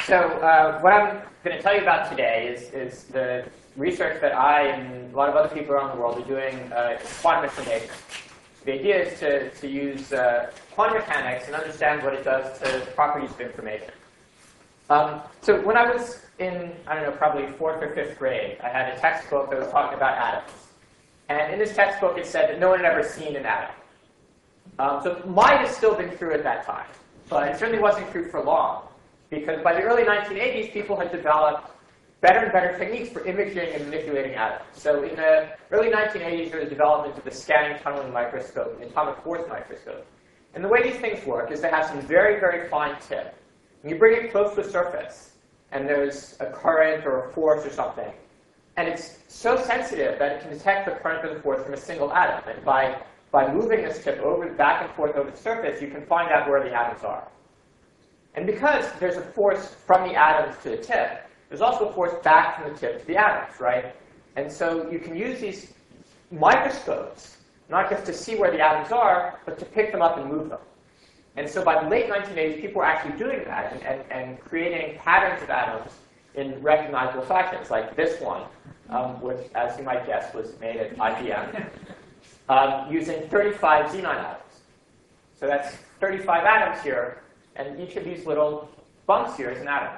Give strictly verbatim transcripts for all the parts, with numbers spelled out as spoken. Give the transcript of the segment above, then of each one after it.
So uh, what I'm going to tell you about today is, is the research that I and a lot of other people around the world are doing uh, in quantum information. The idea is to, to use uh, quantum mechanics and understand what it does to properties of information. Um, so when I was in, I don't know, probably fourth or fifth grade, I had a textbook that was talking about atoms. And in this textbook, it said that no one had ever seen an atom. Um, so it might have still been true at that time. But it certainly wasn't true for long. Because by the early nineteen eighties, people had developed better and better techniques for imaging and manipulating atoms. So in the early nineteen eighties, there was the development of the scanning tunneling microscope, the atomic force microscope. And the way these things work is they have some very, very fine tip. And you bring it close to a surface, and there's a current or a force or something. And it's so sensitive that it can detect the current or the force from a single atom. And by, by moving this tip over, back and forth over the surface, you can find out where the atoms are. And because there's a force from the atoms to the tip, there's also a force back from the tip to the atoms, right? And so you can use these microscopes, not just to see where the atoms are, but to pick them up and move them. And so by the late nineteen eighties, people were actually doing that and, and, and creating patterns of atoms in recognizable fashions, like this one, um, which, as you might guess, was made at I B M, um, using thirty-five xenon atoms. So that's thirty-five atoms here, and each of these little bumps here is an atom.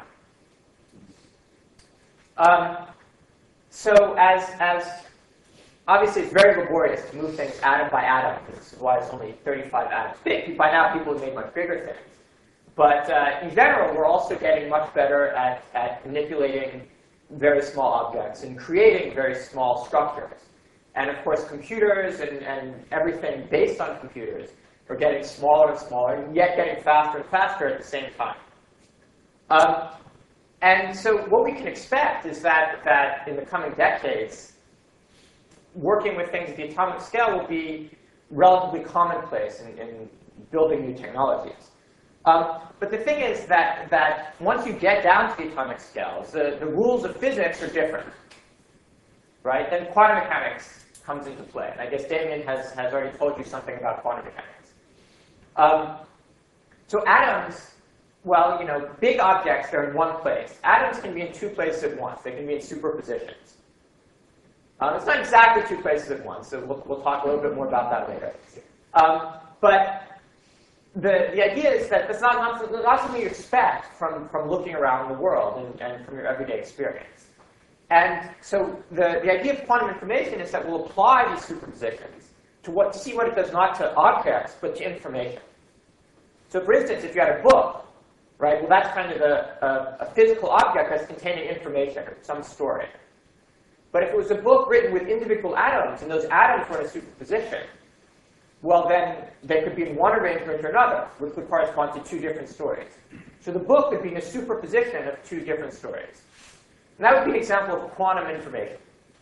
Um, so as, as obviously, it's very laborious to move things atom by atom. This is why it's only thirty-five atoms big. By now, people have made much bigger things. But uh, in general, we're also getting much better at, at manipulating very small objects and creating very small structures. And of course, computers and, and everything based on computers are getting smaller and smaller, and yet getting faster and faster at the same time. Um, and so what we can expect is that, that in the coming decades, working with things at the atomic scale will be relatively commonplace in, in building new technologies. Um, but the thing is that, that once you get down to the atomic scales, the, the rules of physics are different, right? Then quantum mechanics comes into play. And I guess Damien has, has already told you something about quantum mechanics. Um, so atoms, well, you know, big objects are in one place. Atoms can be in two places at once. They can be in superpositions. Um, it's not exactly two places at once, so we'll, we'll talk a little bit more about that later. Um, but the, the idea is that that's not, not, not something you expect from, from looking around the world and, and from your everyday experience. And so the, the idea of quantum information is that we'll apply these superpositions to, what, to see what it does not to objects, but to information. So for instance, if you had a book, right, well, that's kind of a, a, a physical object that's containing information, some story. But if it was a book written with individual atoms, and those atoms were in a superposition, well, then they could be in one arrangement or another, which would correspond to two different stories. So the book would be in a superposition of two different stories. And that would be an example of quantum information.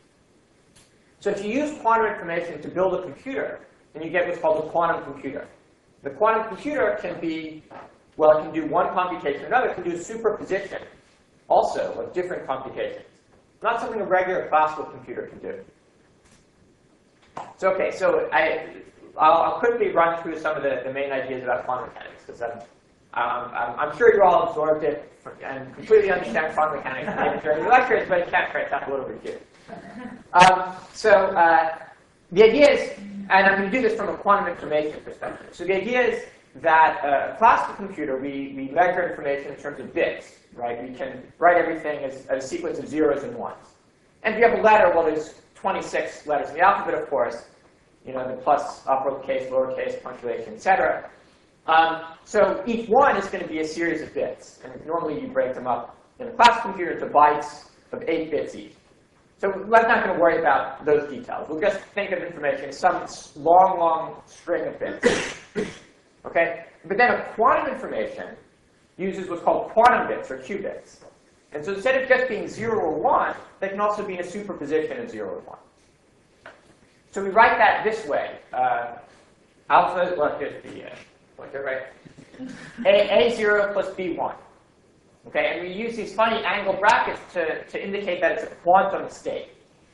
So if you use quantum information to build a computer, then you get what's called a quantum computer. The quantum computer can be, well, it can do one computation or another. It can do a superposition also of different computations. Not something a regular classical computer can do. So OK, so I, I'll, I'll quickly run through some of the, the main ideas about quantum mechanics, because I'm, um, I'm, I'm sure you're all absorbed it and completely understand quantum mechanics maybe during the lectures, but it can crack up a little bit here. Um, so uh, the idea is, and I'm going to do this from a quantum information perspective. So the idea is that uh, a classical computer, we, we measure information in terms of bits. Right? We can write everything as, as a sequence of zeros and ones. And if you have a letter, well, there's twenty-six letters in the alphabet, of course. You know, the plus, uppercase, lowercase, punctuation, et cetera. Um, so each one is going to be a series of bits. And normally you break them up in a classical computer into bytes of eight bits each. So we're not going to worry about those details. We'll just think of information as some long, long string of bits. Okay? But then a quantum information uses what's called quantum bits, or qubits. And so instead of just being zero or one, they can also be in a superposition of zero and one. So we write that this way. Uh, alpha, well, here's the uh, pointer, right? A, A zero plus B one. Okay, and we use these funny angle brackets to, to indicate that it's a quantum state.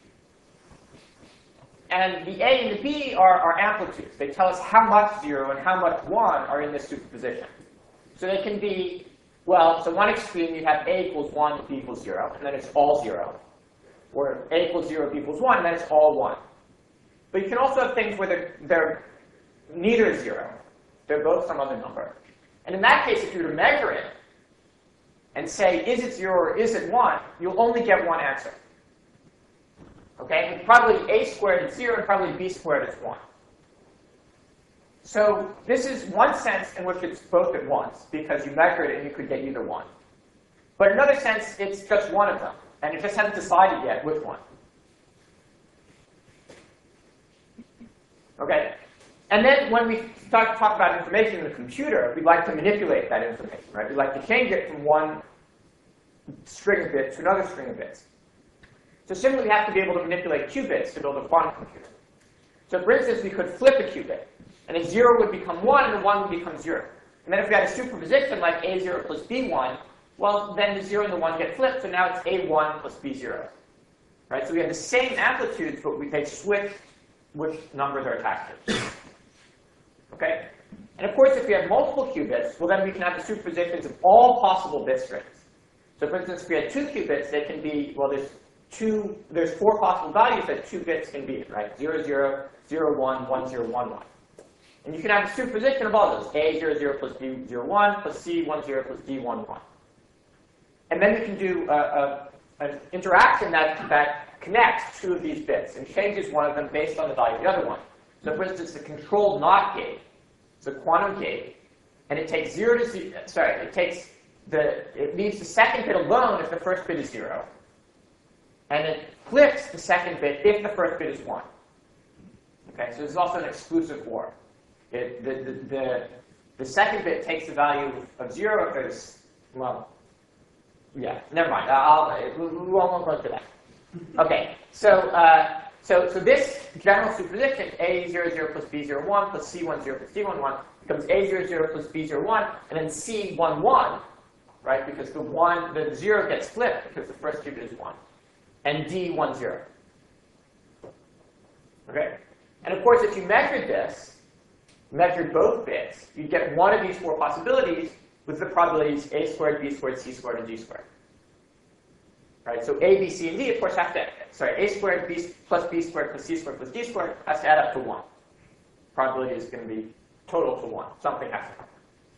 And the A and the B are, are amplitudes. They tell us how much zero and how much one are in this superposition. So they can be Well, so one extreme, you have a equals one, b equals zero, and then it's all zero. Or a equals zero, b equals one, and then it's all one. But you can also have things where they're, they're neither zero. They're both some other number. And in that case, if you were to measure it and say, is it zero or is it one, you'll only get one answer. Okay? And probably a squared is zero, and probably b squared is one. So this is one sense in which it's both at once, because you measure it and you could get either one. But in another sense, it's just one of them, and it just hasn't decided yet which one. Okay? And then when we start to talk about information in the computer, we'd like to manipulate that information, right? We'd like to change it from one string of bits to another string of bits. So similarly, we have to be able to manipulate qubits to build a quantum computer. So for instance, we could flip a qubit. And a zero would become one, and a one would become zero. And then if we had a superposition like a zero plus b one, well, then the zero and the one get flipped, so now it's a one plus b zero. Right? So we have the same amplitudes, but we, they switch which numbers are attached to. Okay? And of course, if we have multiple qubits, well, then we can have the superpositions of all possible bit strings. So for instance, if we had two qubits, they can be, well, there's two, there's four possible values that two bits can be, right? zero, zero, zero, one, one, zero, one, one. And you can have a superposition of all those, a zero, zero plus b zero, one plus c one, zero plus d one, one. And then we can do a, a, an interaction that, that connects two of these bits and changes one of them based on the value of the other one. So for instance, the controlled NOT gate is a quantum gate, and it takes zero to zero, sorry, it takes the, it leaves the second bit alone if the first bit is zero. And it flips the second bit if the first bit is one. Okay, so this is also an exclusive OR. It, the, the, the, the second bit takes the value of zero if there's, well, yeah, never mind. I'll, we won't go into that. Okay, so, uh, so, so this general superposition, a zero, zero plus b zero, one plus c one, zero plus d one, one, becomes a zero, zero plus b zero, one, and then c one, one, right, because the one, the zero gets flipped because the first qubit is one, and d one, zero. Okay? And of course, if you measured this, measured both bits, you get one of these four possibilities with the probabilities a squared, b squared, c squared, and d squared. Right? So a, b, c, and d, of course, have to, sorry, a squared b plus b squared plus c squared plus d squared has to add up to one. Probability is going to be total to one. Something has to happen.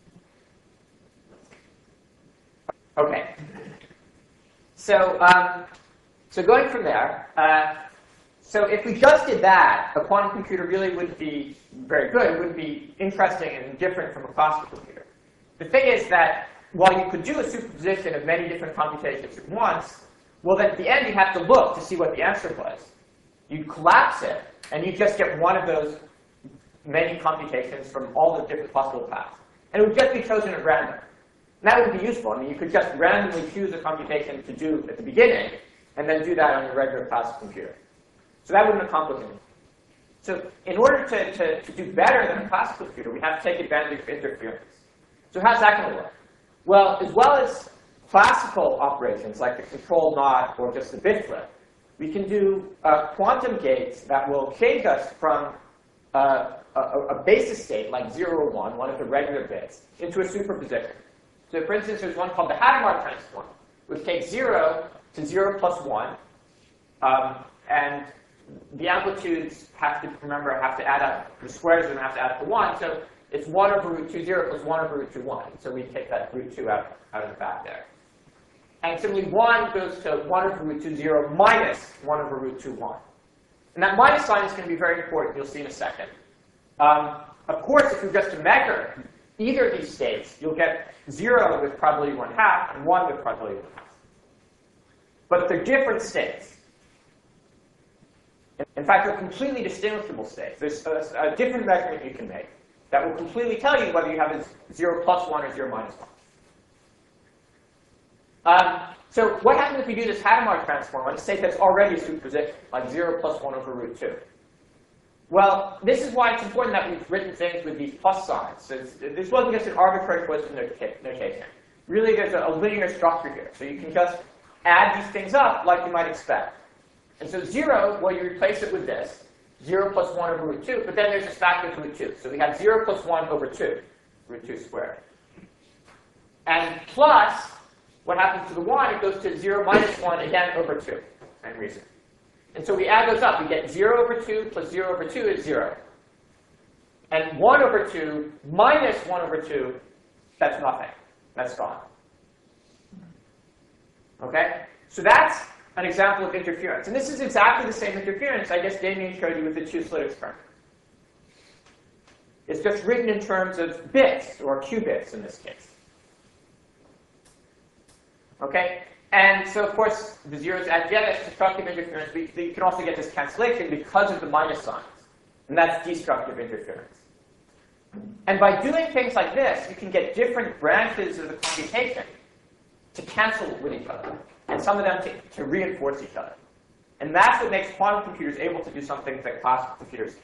Okay. So, um, so going from there, uh, so if we just did that, a quantum computer really wouldn't be very good. It wouldn't be interesting and different from a classical computer. The thing is that while you could do a superposition of many different computations at once, well, then at the end you have to look to see what the answer was. You collapse it, and you just get one of those many computations from all the different possible paths. And it would just be chosen at random. And that would be useful. I mean, you could just randomly choose a computation to do at the beginning, and then do that on your regular classical computer. So that wouldn't accomplish anything. So in order to, to, to do better than a classical computer, we have to take advantage of interference. So how's that going to work? Well, as well as classical operations like the controlled NOT or just the bit flip, we can do uh, quantum gates that will change us from uh, a, a basis state like zero or one, one of the regular bits, into a superposition. So for instance, there's one called the Hadamard transform, which takes zero to zero plus one, um, and the amplitudes have to, remember, have to add up. The squares of them have to add up to one. So it's one over root two, zero plus one over root two, one. So we take that root two out, out of the back there. And similarly, one goes to one over root two, zero minus one over root two, one. And that minus sign is going to be very important. You'll see in a second. Um, of course, if you just to measure either of these states, you'll get zero with probability one half and one with probability one half. But they're different states. In fact, they're completely distinguishable states. There's a, a different measurement you can make that will completely tell you whether you have a zero plus one or zero minus one. Um, so what happens if you do this Hadamard transform on a state that's already a superposition, like zero plus one over root two? Well, this is why it's important that we've written things with these plus signs. So this wasn't just an arbitrary Poisson notation. Really, there's a, a linear structure here. So you can just add these things up like you might expect. And so zero, well, you replace it with this, zero plus one over root two, but then there's this factor of root two. So we have zero plus one over two, root two squared. And plus, what happens to the one? It goes to zero minus one, again, over two, same reason. And so we add those up. We get zero over two plus zero over two is zero. And one over two minus one over two, that's nothing. That's gone. Okay? So that's an example of interference. And this is exactly the same interference I guess Damien showed you with the two-slit experiment. It's just written in terms of bits, or qubits in this case. Okay? And so, of course, the zeros add together, that's destructive interference. But you can also get this cancellation because of the minus signs. And that's destructive interference. And by doing things like this, you can get different branches of the computation to cancel with each other, and some of them to, to reinforce each other. And that's what makes quantum computers able to do something that classical computers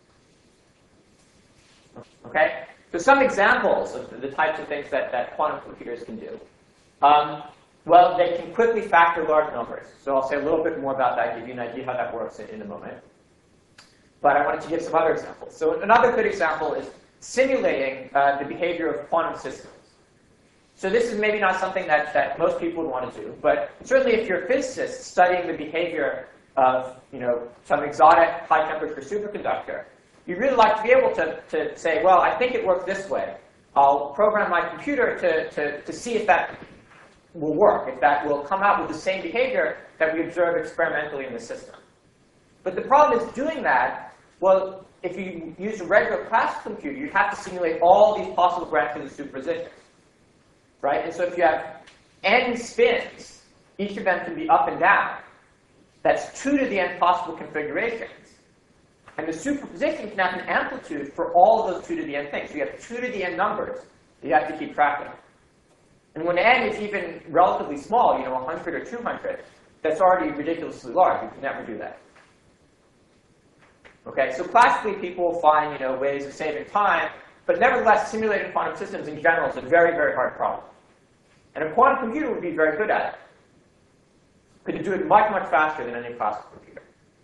can't. Okay? So some examples of the, the types of things that, that quantum computers can do. Um, well, they can quickly factor large numbers. So I'll say a little bit more about that, give you an idea how that works in, in a moment. But I wanted to give some other examples. So another good example is simulating uh, the behavior of quantum systems. So this is maybe not something that, that most people would want to do, but certainly if you're a physicist studying the behavior of you know, some exotic high-temperature superconductor, you'd really like to be able to, to say, well, I think it works this way. I'll program my computer to, to, to see if that will work, if that will come out with the same behavior that we observe experimentally in the system. But the problem is doing that, well, if you use a regular classical computer, you'd have to simulate all these possible branches of superposition. Right? And so if you have n spins, each of them can be up and down. That's two to the n possible configurations. And the superposition can have an amplitude for all of those two to the n things. So you have two to the n numbers that you have to keep track of. And when n is even relatively small, you know, one hundred or two hundred, that's already ridiculously large. You can never do that. Okay, so classically, people will find you know, ways of saving time. But nevertheless, simulating quantum systems in general is a very, very hard problem. And a quantum computer would be very good at it. Could do it much, much faster than any classical computer.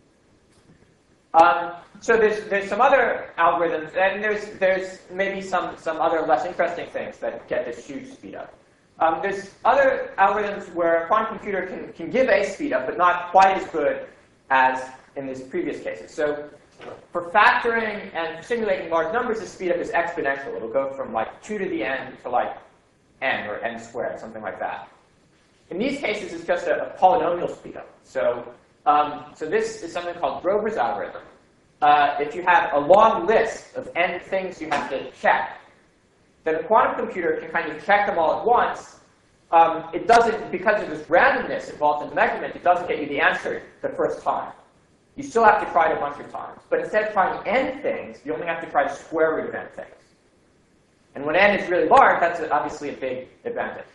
Um, so there's, there's some other algorithms, and there's, there's maybe some, some other less interesting things that get this huge speed up. Um, there's other algorithms where a quantum computer can, can give a speed up, but not quite as good as in these previous cases. So for factoring and simulating large numbers, the speed up is exponential. It'll go from like two to the n to like n, or n squared, something like that. In these cases, it's just a, a polynomial speed up. So, um, so this is something called Grover's algorithm. Uh, if you have a long list of n things you have to check, then a quantum computer can kind of check them all at once. Um, it doesn't, because of this randomness involved in the measurement, it doesn't get you the answer the first time. You still have to try it a bunch of times. But instead of trying n things, you only have to try the square root of n things. And when n is really large, that's obviously a big advantage.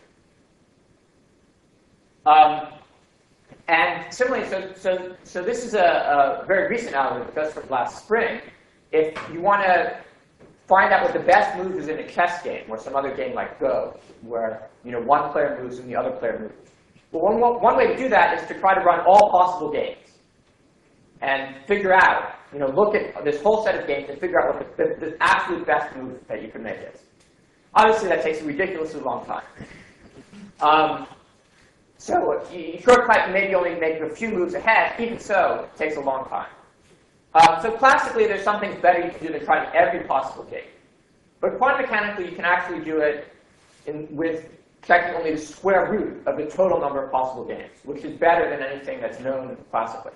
Um, and similarly, so, so, so this is a, a very recent algorithm, just from last spring. If you want to find out what the best move is in a chess game, or some other game like Go, where you know, one player moves and the other player moves. Well, one, one way to do that is to try to run all possible games and figure out, you know, look at this whole set of games and figure out what the, the, the absolute best move that you can make is. Obviously, that takes a ridiculously long time. Um, so you shortcut and maybe only make a few moves ahead. Even so, it takes a long time. Um, so classically, there's some things better you can do than trying every possible game. But quantum mechanically, you can actually do it in, with checking only the square root of the total number of possible games, which is better than anything that's known classically.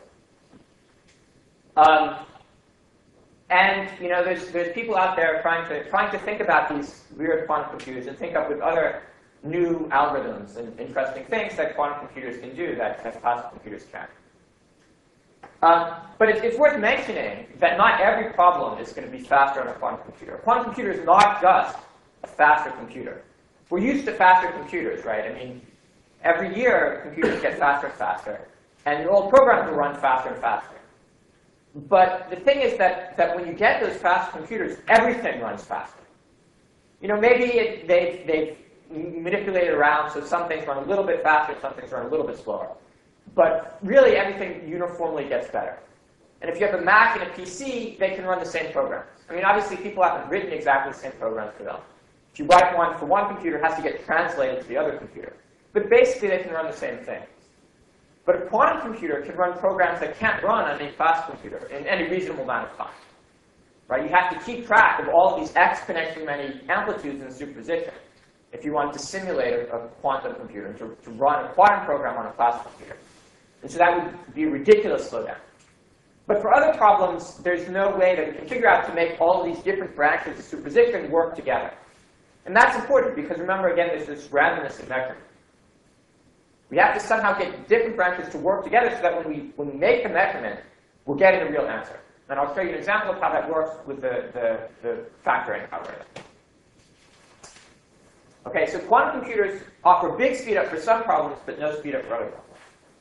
Um, and you know, there's there's people out there trying to trying to think about these weird quantum computers and think up with other new algorithms and interesting things that quantum computers can do that, that classical computers can't. Um, but it's, it's worth mentioning that not every problem is going to be faster on a quantum computer. A quantum computer is not just a faster computer. We're used to faster computers, right? I mean, every year computers get faster and faster, and old programs will run faster and faster. But the thing is that, that when you get those fast computers, everything runs faster. You know, maybe it, they've, they've manipulated around so some things run a little bit faster, some things run a little bit slower. But really, everything uniformly gets better. And if you have a Mac and a P C, they can run the same programs. I mean, obviously, people haven't written exactly the same programs for them. If you write one for one computer, it has to get translated to the other computer. But basically, they can run the same things. But a quantum computer can run programs that can't run on any fast computer in any reasonable amount of time. Right? You have to keep track of all of these exponentially many amplitudes in superposition if you want to simulate a, a quantum computer, to, to run a quantum program on a fast computer. And so that would be a ridiculous slowdown. But for other problems, there's no way that we can figure out to make all of these different branches of superposition work together. And that's important because, remember, again, there's this randomness in measurement. We have to somehow get different branches to work together so that when we, when we make the measurement, we're getting a real answer. And I'll show you an example of how that works with the, the, the factoring algorithm. OK, so quantum computers offer big speed up for some problems, but no speed up for other problems.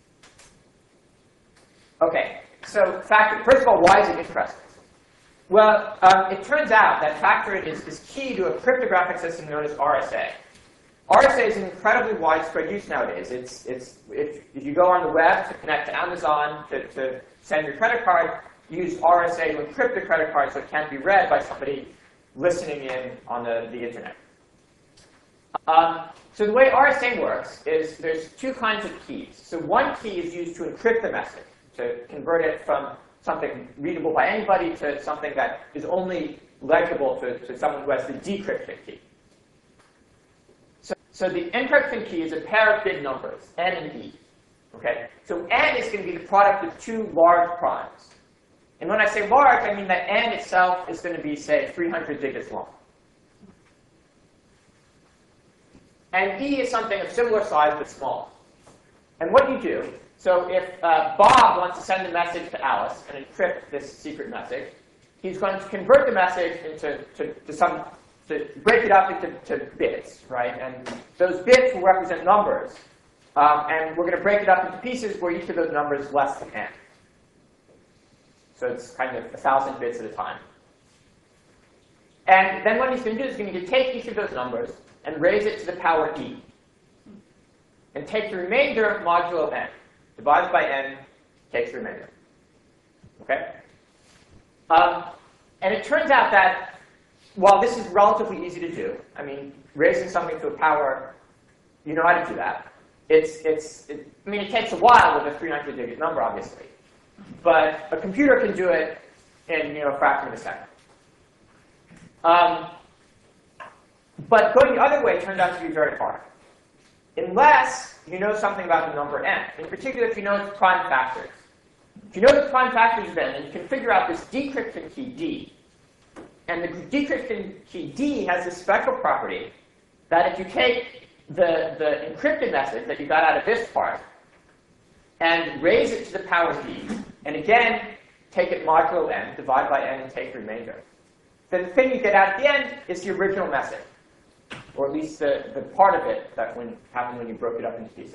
OK, so factor, first of all, why is it interesting? Well, um, it turns out that factoring is, is key to a cryptographic system known as R S A. R S A is in incredibly widespread use nowadays. It's, it's, if, if you go on the web to connect to Amazon to, to send your credit card, use R S A to encrypt the credit card so it can't be read by somebody listening in on the, the internet. Um, so the way R S A works is there's two kinds of keys. So one key is used to encrypt the message, to convert it from something readable by anybody to something that is only legible to, to someone who has the decryption key. So, so the encryption key is a pair of big numbers, n and e. Okay? So n is going to be the product of two large primes. And when I say large, I mean that n itself is going to be, say, three hundred digits long. And e is something of similar size but small. And what you do, so if uh, Bob wants to send a message to Alice and encrypt this secret message, he's going to convert the message into to, to some, to break it up into to bits, right? And those bits will represent numbers. Um, and we're going to break it up into pieces where each of those numbers is less than n. So it's kind of a thousand bits at a time. And then what he's going to do is he's going to take each of those numbers and raise it to the power e. And take the remainder modulo n. Divides by n, takes the remainder. Okay? Um, and it turns out that while this is relatively easy to do, I mean, raising something to a power, you know how to do that. It's, it's, it, I mean, it takes a while with a three hundred digit number, obviously. But a computer can do it in, you know, a fraction of a second. Um, but going the other way turned out to be very hard. Unless you know something about the number n. In particular, if you know its prime factors. If you know the prime factors of n, then you can figure out this decryption key d. And the decryption key d has this special property that if you take the, the encrypted message that you got out of this part and raise it to the power d, and again, take it modulo n, divide by n, and take the remainder, then the thing you get out at the end is the original message. Or at least the, the part of it that when, happened when you broke it up into pieces.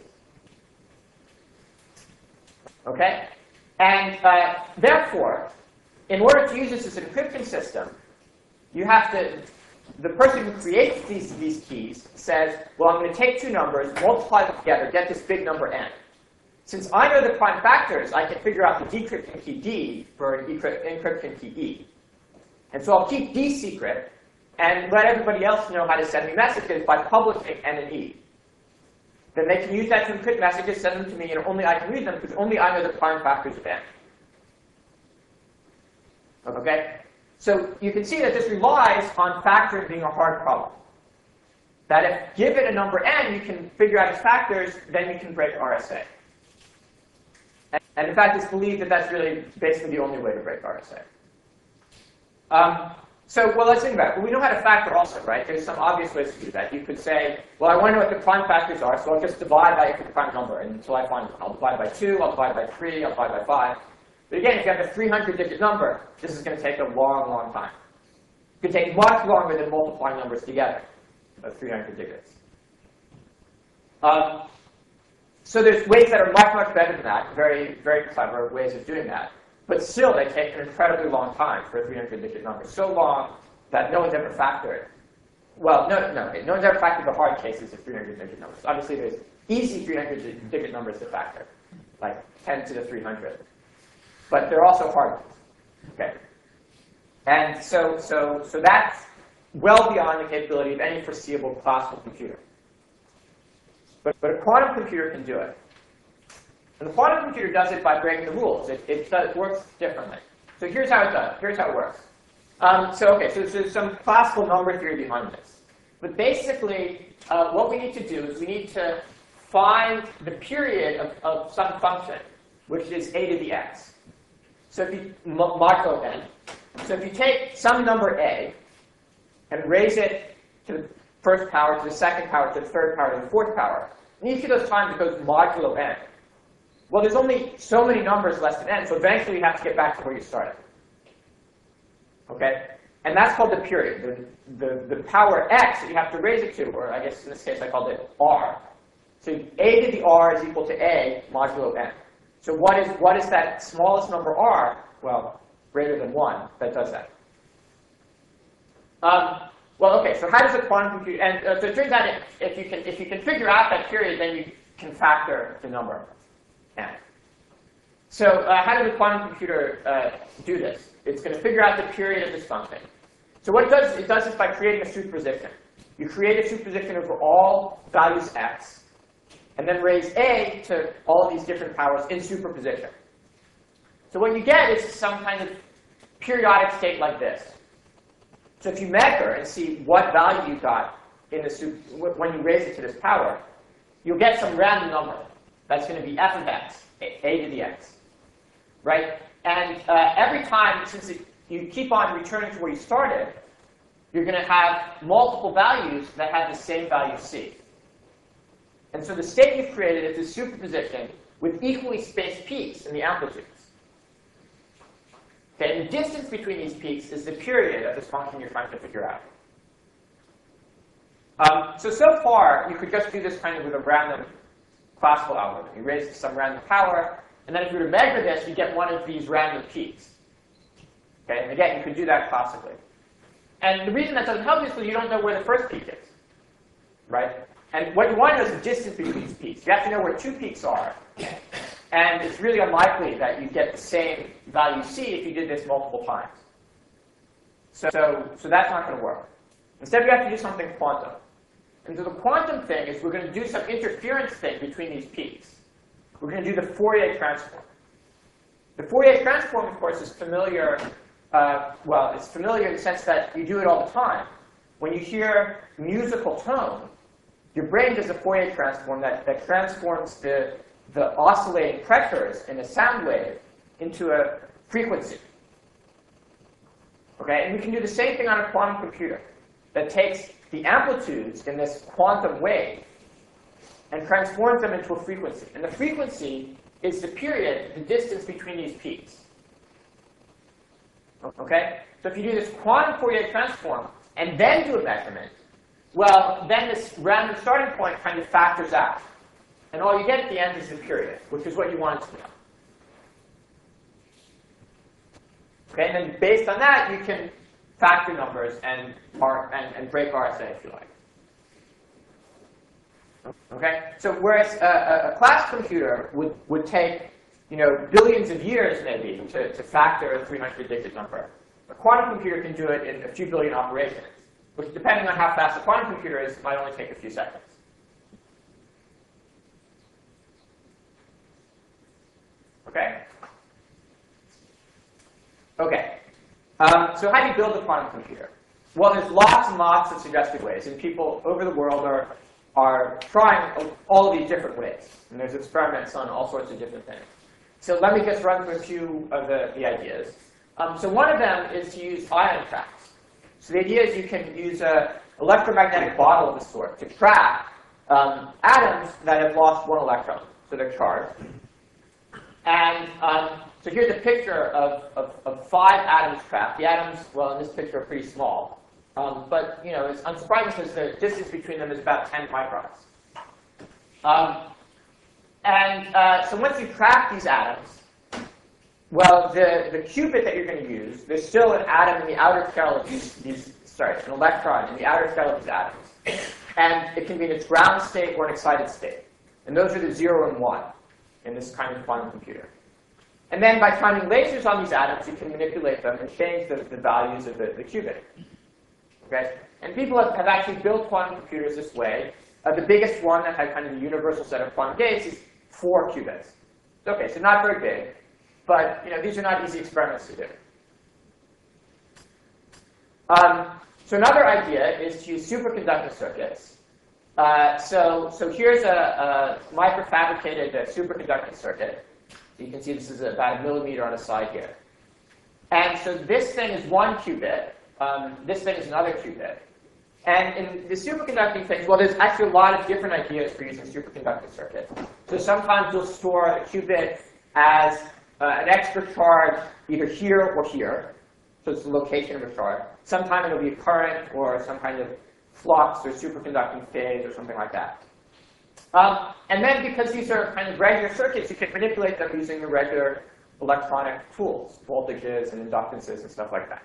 Okay? And uh, therefore, in order to use this as an encryption system, you have to, the person who creates these, these keys says, well, I'm going to take two numbers, multiply them together, get this big number n. Since I know the prime factors, I can figure out the decryption key d for an encryption key e. And so I'll keep d secret, and let everybody else know how to send me messages by publishing n and e. Then they can use that to encrypt messages, send them to me, and only I can read them because only I know the prime factors of n. Okay? So you can see that this relies on factoring being a hard problem. That if given a number n, you can figure out its factors, then you can break R S A. And, and in fact, it's believed that that's really basically the only way to break R S A. Um, So, well, let's think about it. Well, we know how to factor also, right? There's some obvious ways to do that. You could say, well, I want to know what the prime factors are, so I'll just divide by a prime number until I find one. I'll divide by two, I'll divide by three, I'll divide by five. But again, if you have a three hundred digit number, this is going to take a long, long time. It could take much longer than multiplying numbers together, of three hundred digits. Um, so there's ways that are much, much better than that, very, very clever ways of doing that. But still, they take an incredibly long time for a three hundred digit number. So long that no one's ever factored. Well, no, no, no one's ever factored the hard cases of three hundred digit numbers. Obviously, there's easy three hundred digit numbers to factor, like ten to the three hundred. But they're also hard ones. Okay. And so, so, so that's well beyond the capability of any foreseeable classical computer. But, but a quantum computer can do it. And the quantum computer does it by breaking the rules. It, it, does, it works differently. So here's how it does. Here's how it works. Um, so OK, so there's some classical number theory behind this. But basically, uh, what we need to do is we need to find the period of, of some function, which is a to the x. So if you modulo n. So if you take some number a and raise it to the first power, to the second power, to the third power, to the fourth power, and each of those times it goes modulo n. Well, there's only so many numbers less than n, so eventually you have to get back to where you started. Okay? And that's called the period, the, the, the power x that you have to raise it to, or I guess in this case I called it r. So a to the r is equal to a modulo n. So what is, what is that smallest number r? Well, greater than one that does that. Um, well, OK, so how does a quantum computer, and uh, so it turns out if, if, you can, if you can figure out that period, then you can factor the number n. So uh, how does a quantum computer uh, do this? It's going to figure out the period of this function. So what it does, it does this by creating a superposition. You create a superposition over all values x, and then raise a to all of these different powers in superposition. So what you get is some kind of periodic state like this. So if you measure and see what value you got in the super, when you raise it to this power, you'll get some random number. That's going to be f of x, a, a to the x. Right? And uh, every time, since it, you keep on returning to where you started, you're going to have multiple values that have the same value c. And so the state you've created is a superposition with equally spaced peaks in the amplitudes. Okay, and the distance between these peaks is the period of this function you're trying to figure out. Um, so, so far, you could just do this kind of with a random classical algorithm. You raise it to some random power, and then if you were to measure this, you get one of these random peaks. Okay, and again, you could do that classically. And the reason that doesn't help you is because you don't know where the first peak is. Right? And what you want to know is the distance between these peaks. You have to know where two peaks are. And it's really unlikely that you'd get the same value c if you did this multiple times. So, so, so that's not going to work. Instead, we have to do something quantum. And so the quantum thing is we're going to do some interference thing between these peaks. We're going to do the Fourier transform. The Fourier transform, of course, is familiar. Uh, well, it's familiar in the sense that you do it all the time. When you hear musical tone, your brain does a Fourier transform that, that transforms the, the oscillating pressures in a sound wave into a frequency. Okay? And we can do the same thing on a quantum computer that takes the amplitudes in this quantum wave and transforms them into a frequency. And the frequency is the period, the distance between these peaks. Okay? So if you do this quantum Fourier transform and then do a measurement, well, then this random starting point kind of factors out. And all you get at the end is the period, which is what you want to know. Okay? And then based on that, you can factor numbers and, R, and, and break R S A if you like. Okay? So whereas a, a class computer would, would take you know, billions of years maybe to, to factor a three hundred digit number, a quantum computer can do it in a few billion operations, which depending on how fast a quantum computer is, might only take a few seconds. Okay? Okay. Um, so how do you build a quantum computer? Well, there's lots and lots of suggested ways, and people over the world are, are trying all of these different ways. And there's experiments on all sorts of different things. So let me just run through a few of the, the ideas. Um, so one of them is to use ion tracks. So the idea is you can use an electromagnetic bottle of the sort to track um, atoms that have lost one electron. So they're charged. And um, so here's a picture of, of, of five atoms trapped. The atoms, well, in this picture, are pretty small. Um, but you know, it's unsurprising because the distance between them is about ten microns. Um, and uh, so once you track these atoms, well, the, the qubit that you're going to use, there's still an atom in the outer shell of these, these, sorry, an electron in the outer shell of these atoms. And it can be in its ground state or an excited state. And those are the zero and one in this kind of quantum computer. And then by shining lasers on these atoms, you can manipulate them and change the, the values of the, the qubit. Okay? And people have, have actually built quantum computers this way. Uh, the biggest one that had kind of the universal set of quantum gates is four qubits. Okay, so not very big, but you know these are not easy experiments to do. Um, so another idea is to use superconducting circuits. Uh, so, so here's a, a microfabricated uh, superconducting circuit. You can see this is about a millimeter on the side here. And so this thing is one qubit. Um, this thing is another qubit. And in the superconducting things, well, there's actually a lot of different ideas for using superconducting circuits. So sometimes you'll store a qubit as uh, an extra charge either here or here. So it's the location of a charge. Sometimes it'll be a current or some kind of flux or superconducting phase or something like that. Um, and then because these are kind of regular circuits, you can manipulate them using the regular electronic tools, voltages and inductances and stuff like that.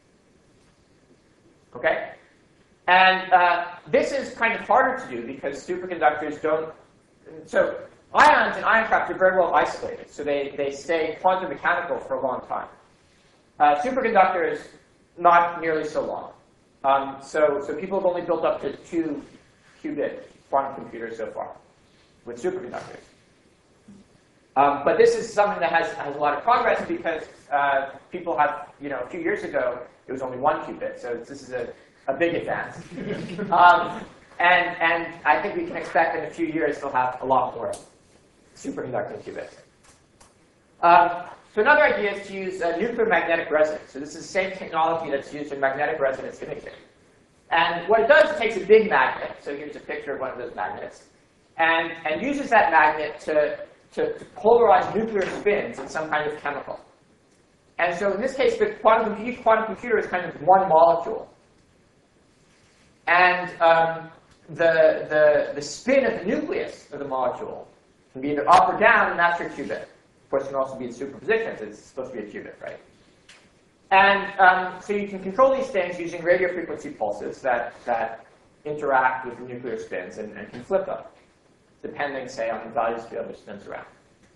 Okay? And uh, this is kind of harder to do because superconductors don't. So ions and ion traps are very well isolated, so they, they stay quantum mechanical for a long time. Uh, superconductors, not nearly so long. Um, so, so people have only built up to two qubit quantum computers so far with superconductors. Um, but this is something that has, has a lot of progress because uh, people have, you know, a few years ago, it was only one qubit. So this is a, a big advance. um, and, and I think we can expect in a few years they'll have a lot more superconducting qubits. Um, so another idea is to use uh, nuclear magnetic resonance. So this is the same technology that's used in magnetic resonance imaging. And what it does, it takes a big magnet. So here's a picture of one of those magnets. And, and uses that magnet to, to, to polarize nuclear spins in some kind of chemical. And so in this case, the quantum, each quantum computer is kind of one molecule. And um, the, the, the spin of the nucleus of the molecule can be either up or down, and that's your qubit. Of course, it can also be in superposition, so it's supposed to be a qubit, right? And um, so you can control these things using radio frequency pulses that, that interact with the nuclear spins and, and can flip them, depending, say, on the values of the other spins around.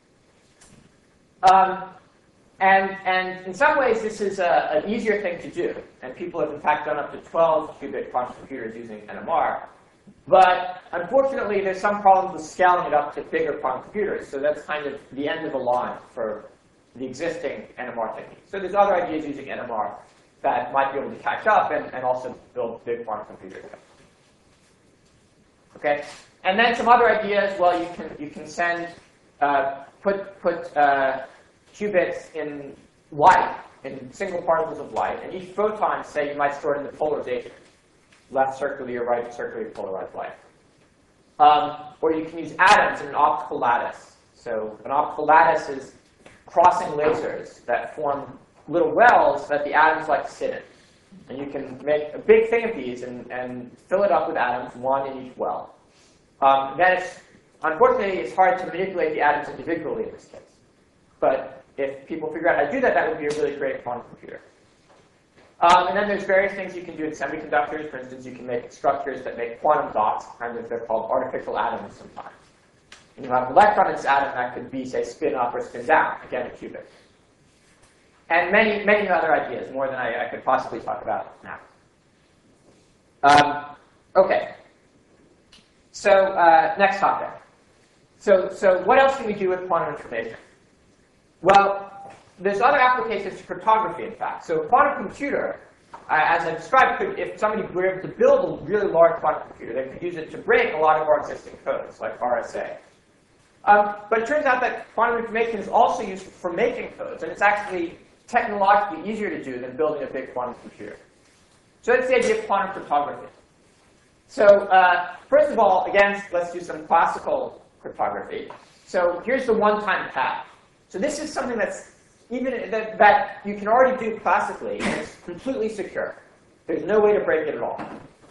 Um, and, and in some ways, this is a, an easier thing to do. And people have, in fact, done up to twelve qubit quantum computers using N M R. But unfortunately, there's some problems with scaling it up to bigger quantum computers. So that's kind of the end of the line for the existing N M R technique. So there's other ideas using N M R that might be able to catch up and, and also build big quantum computers. Okay? And then some other ideas, well, you can, you can send, uh, put, put uh, qubits in light, in single particles of light. And each photon, say, you might store it in the polarization. Left circularly or right circularly polarized light. Um, or you can use atoms in an optical lattice. So an optical lattice is crossing lasers that form little wells that the atoms like to sit in. And you can make a big thing of these and, and fill it up with atoms, one in each well. Um, then it's, unfortunately, it's hard to manipulate the atoms individually in this case. But if people figure out how to do that, that would be a really great quantum computer. Um, and then there's various things you can do in semiconductors. For instance, you can make structures that make quantum dots, kind of, they're called artificial atoms sometimes. And you have an electron in this atom that could be, say, spin up or spin down, again, a qubit. And many, many other ideas, more than I, I could possibly talk about now. Um, OK. So uh, next topic. So, so what else can we do with quantum information? Well, there's other applications to cryptography, in fact. So a quantum computer, uh, as I described, could, if somebody were able to build a really large quantum computer, they could use it to break a lot of our existing codes, like R S A. Um, but it turns out that quantum information is also used for making codes, and it's actually technologically easier to do than building a big quantum computer. So that's the idea of quantum cryptography. So uh, first of all, again, let's do some classical cryptography. So here's the one-time path. So this is something that's even that, that you can already do classically, and it's completely secure. There's no way to break it at all.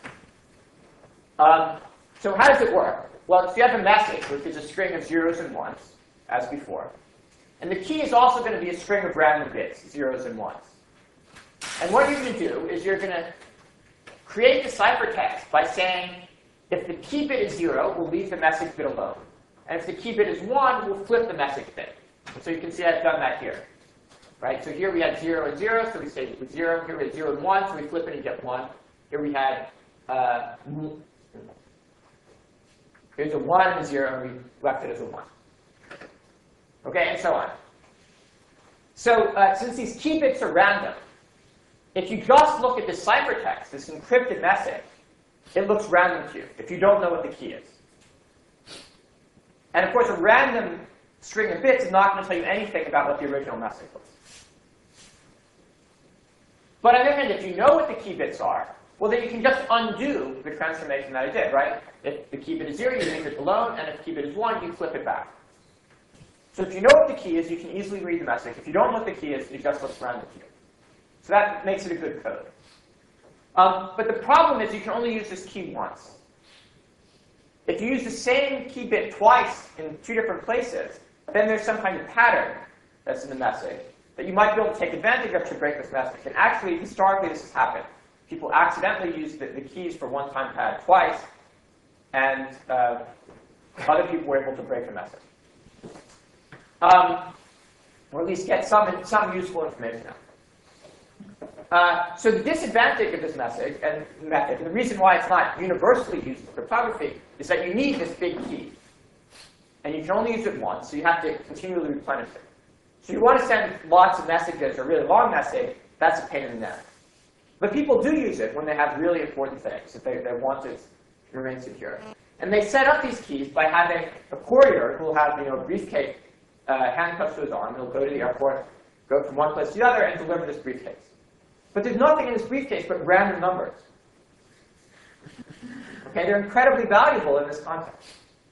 Um, so how does it work? Well, so you have a message, which is a string of zeros and ones, as before. And the key is also going to be a string of random bits, zeros and ones. And what you're going to do is you're going to create the ciphertext by saying, if the key bit is zero, we'll leave the message bit alone. And if the key bit is one, we'll flip the message bit. And so you can see I've done that here. Right? So here we had zero and zero, so we say with zero. Here we have zero and one, so we flip it and get one. Here we had uh, here's a one and a zero, and we left it as a one. Okay, and so on. So uh, since these key bits are random, if you just look at this ciphertext, this encrypted message, it looks random to you if you don't know what the key is. And of course, a random string of bits is not going to tell you anything about what the original message was. But on the other hand, if you know what the key bits are, well, then you can just undo the transformation that I did, right? If the key bit is zero, you leave it alone, and if the key bit is one, you flip it back. So if you know what the key is, you can easily read the message. If you don't know what the key is, it just looks random to you. So that makes it a good code. Um, but the problem is you can only use this key once. If you use the same key bit twice in two different places, then there's some kind of pattern that's in the message that you might be able to take advantage of to break this message. And actually, historically, this has happened. People accidentally use the, the keys for one-time pad twice, and uh, other people were able to break the message. Um, or at least get some, some useful information out. Uh, so the disadvantage of this message and method, and the reason why it's not universally used in cryptography, is that you need this big key. And you can only use it once, so you have to continually replenish it. So you want to send lots of messages or a really long message, that's a pain in the neck. But people do use it when they have really important things, if they, they want it to remain secure. And they set up these keys by having a courier who will have, you know, a briefcase uh, handcuffed to his arm. He'll go to the airport, go from one place to the other, and deliver this briefcase. But there's nothing in this briefcase but random numbers. Okay, they're incredibly valuable in this context.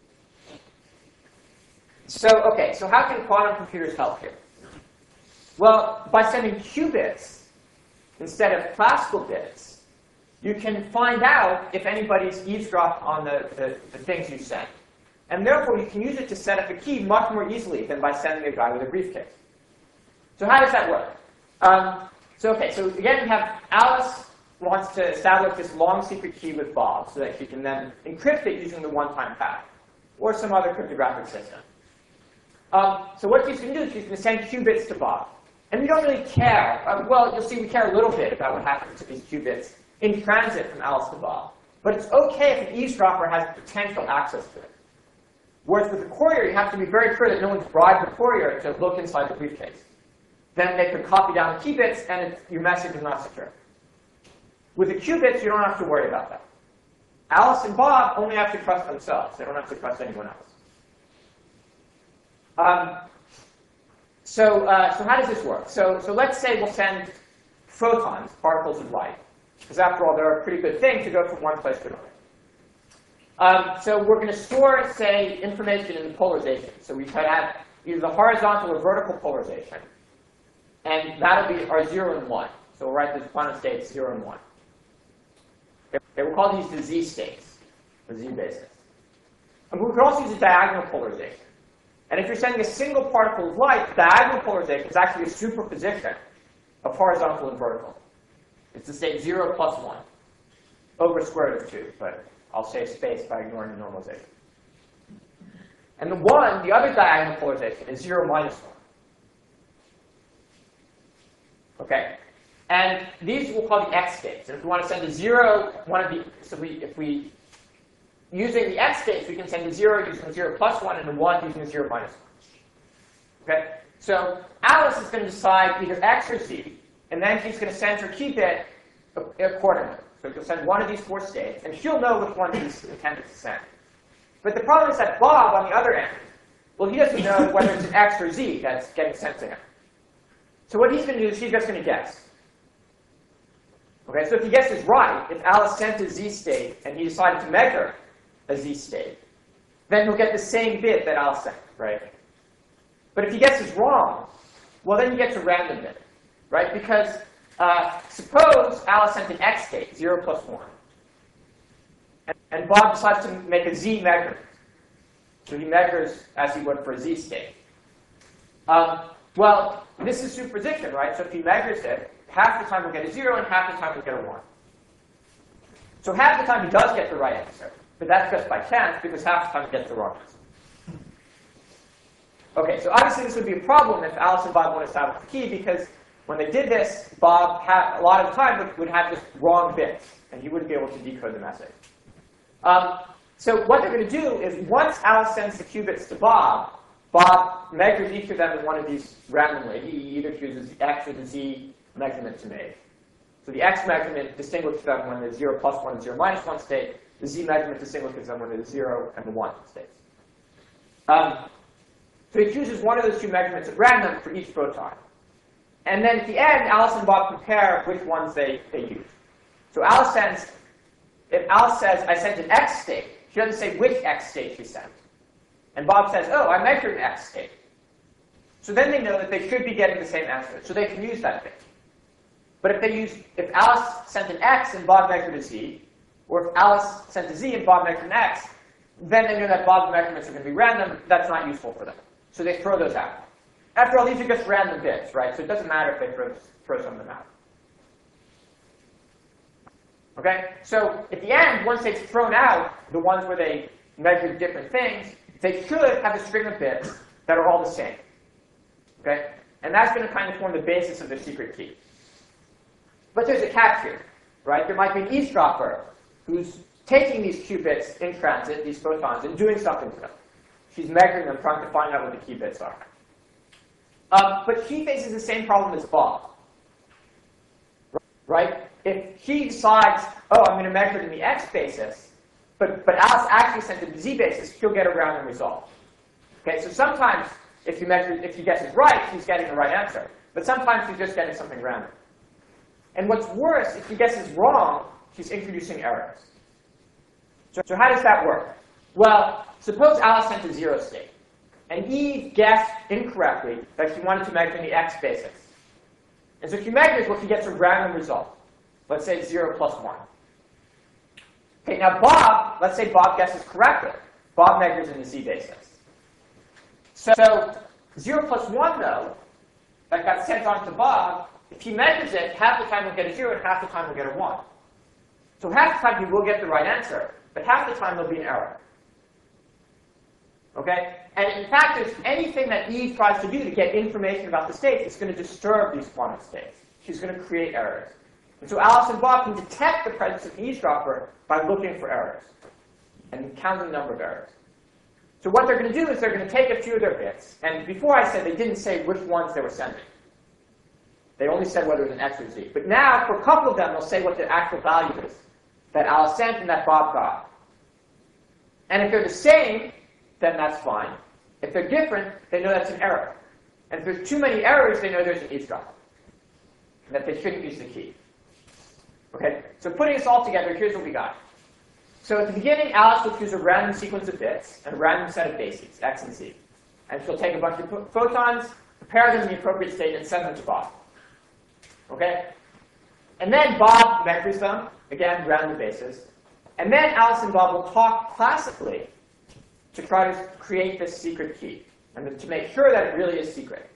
So, okay, so how can quantum computers help here? Well, by sending qubits instead of classical bits, you can find out if anybody's eavesdropped on the, the, the things you send. And therefore, you can use it to set up a key much more easily than by sending a guy with a briefcase. So how does that work? Um, so, okay, so again, we have Alice wants to establish this long secret key with Bob so that she can then encrypt it using the one-time pad or some other cryptographic system. Um, so what she's going to do is she's going to send qubits to Bob. And we don't really care. Um, well, you'll see we care a little bit about what happens to these qubits in transit from Alice to Bob. But it's OK if an eavesdropper has potential access to it. Whereas with the courier, you have to be very clear that no one's bribed the courier to look inside the briefcase. Then they could copy down the key bits, and it's, your message is not secure. With the qubits, you don't have to worry about that. Alice and Bob only have to trust themselves. They don't have to trust anyone else. Um, so, uh, so how does this work? So, so let's say we'll send photons, particles of light. Because after all, they're a pretty good thing to go from one place to another. Um, so we're going to store, say, information in the polarization. So we could have either the horizontal or vertical polarization. And that'll be our zero and one. So we'll write the quantum states zero and one. Okay, we'll call these the z states, the z basis. And we could also use a diagonal polarization. And if you're sending a single particle of light, diagonal polarization is actually a superposition of horizontal and vertical. It's the state zero plus one over square root of two, but I'll save space by ignoring the normalization. And the one, the other diagonal polarization, is zero minus one. Okay? And these we'll call the x states. And if we want to send a zero, one of the, so we, if we, using the x states, we can send a zero using zero plus one and a one using a zero minus one. Okay? So Alice is going to decide either x or z, and then she's going to send her key bit accordingly. So she'll send one of these four states, and she'll know which one she's intended to send. But the problem is that Bob, on the other end, well, he doesn't know whether it's an x or z that's getting sent to him. So what he's going to do is he's just going to guess. Okay, so if he guesses right, if Alice sent a z state and he decided to measure a z state, then he'll get the same bit that Alice sent, right? But if he guesses wrong, well, then he gets a random bit, right? Because uh, suppose Alice sent an x state, zero plus one, and, and Bob decides to make a z measurement. So he measures as he would for a z state. Um, well, this is superposition, right? So if he measures it, half the time we'll get a zero, and half the time we'll get a one. So half the time he does get the right answer, but that's just by chance, because half the time he gets the wrong answer. OK, so obviously this would be a problem if Alice and Bob want to establish the key, because when they did this, Bob had, a lot of the time would, would have just wrong bits, and he wouldn't be able to decode the message. Um, so what they're going to do is once Alice sends the qubits to Bob, Bob measures each of them in one of these randomly. He either chooses the X or the Z measurement to make. So the X measurement distinguishes them when there's zero plus one and zero minus one state. The Z measurement distinguishes them when there's zero and the one states. Um, so he chooses one of those two measurements at random for each photon. And then at the end, Alice and Bob compare which ones they, they use. So Alice sends, if Alice says, I sent an X state, she doesn't say which X state she sent. And Bob says, oh, I measured an X state. So then they know that they should be getting the same answer. So they can use that bit. But if they use, if Alice sent an X and Bob measured a Z, or if Alice sent a Z and Bob measured an X, then they know that Bob's measurements are going to be random. That's not useful for them. So they throw those out. After all, these are just random bits, right? So it doesn't matter if they throw, throw some of them out. Okay? So at the end, once they've thrown out the ones where they measured different things, they should have a string of bits that are all the same. Okay? And that's going to kind of form the basis of the secret key. But there's a catch here, right? There might be an eavesdropper who's taking these qubits in transit, these photons, and doing something to them. She's measuring them, trying to find out what the key bits are. Um, but she faces the same problem as Bob. Right? If she decides, oh, I'm going to measure it in the X basis, but, but Alice actually sent it in the Z basis, she'll get a random result. Okay, so sometimes if you measure, if she guesses right, she's getting the right answer. But sometimes she's just getting something random. And what's worse, if she guesses wrong, she's introducing errors. So, so how does that work? Well, suppose Alice sent a zero state, and Eve guessed incorrectly that she wanted to measure in the X basis. And so she measures, well, she gets a random result. Let's say it's zero plus one. Okay, now Bob, let's say Bob guesses correctly. Bob measures in the Z basis. So, so zero plus one, though, that got sent on to Bob, if he measures it, half the time we'll get a zero and half the time we'll get a one. So half the time he will get the right answer, but half the time there'll be an error. Okay? And in fact, there's anything that Eve tries to do to get information about the states, it's going to disturb these quantum states. She's going to create errors. And so Alice and Bob can detect the presence of the eavesdropper by looking for errors and counting the number of errors. So what they're going to do is they're going to take a few of their bits. And before I said they didn't say which ones they were sending. They only said whether it was an X or Z. But now, for a couple of them, they'll say what the actual value is that Alice sent and that Bob got. And if they're the same, then that's fine. If they're different, they know that's an error. And if there's too many errors, they know there's an eavesdropper, and that they shouldn't use the key. Okay, so putting this all together, here's what we got. So at the beginning, Alice will choose a random sequence of bits and a random set of bases, X and Z. And she'll take a bunch of photons, prepare them in the appropriate state, and send them to Bob. Okay? And then Bob measures them, again, random basis. And then Alice and Bob will talk classically to try to create this secret key, and to make sure that it really is secret.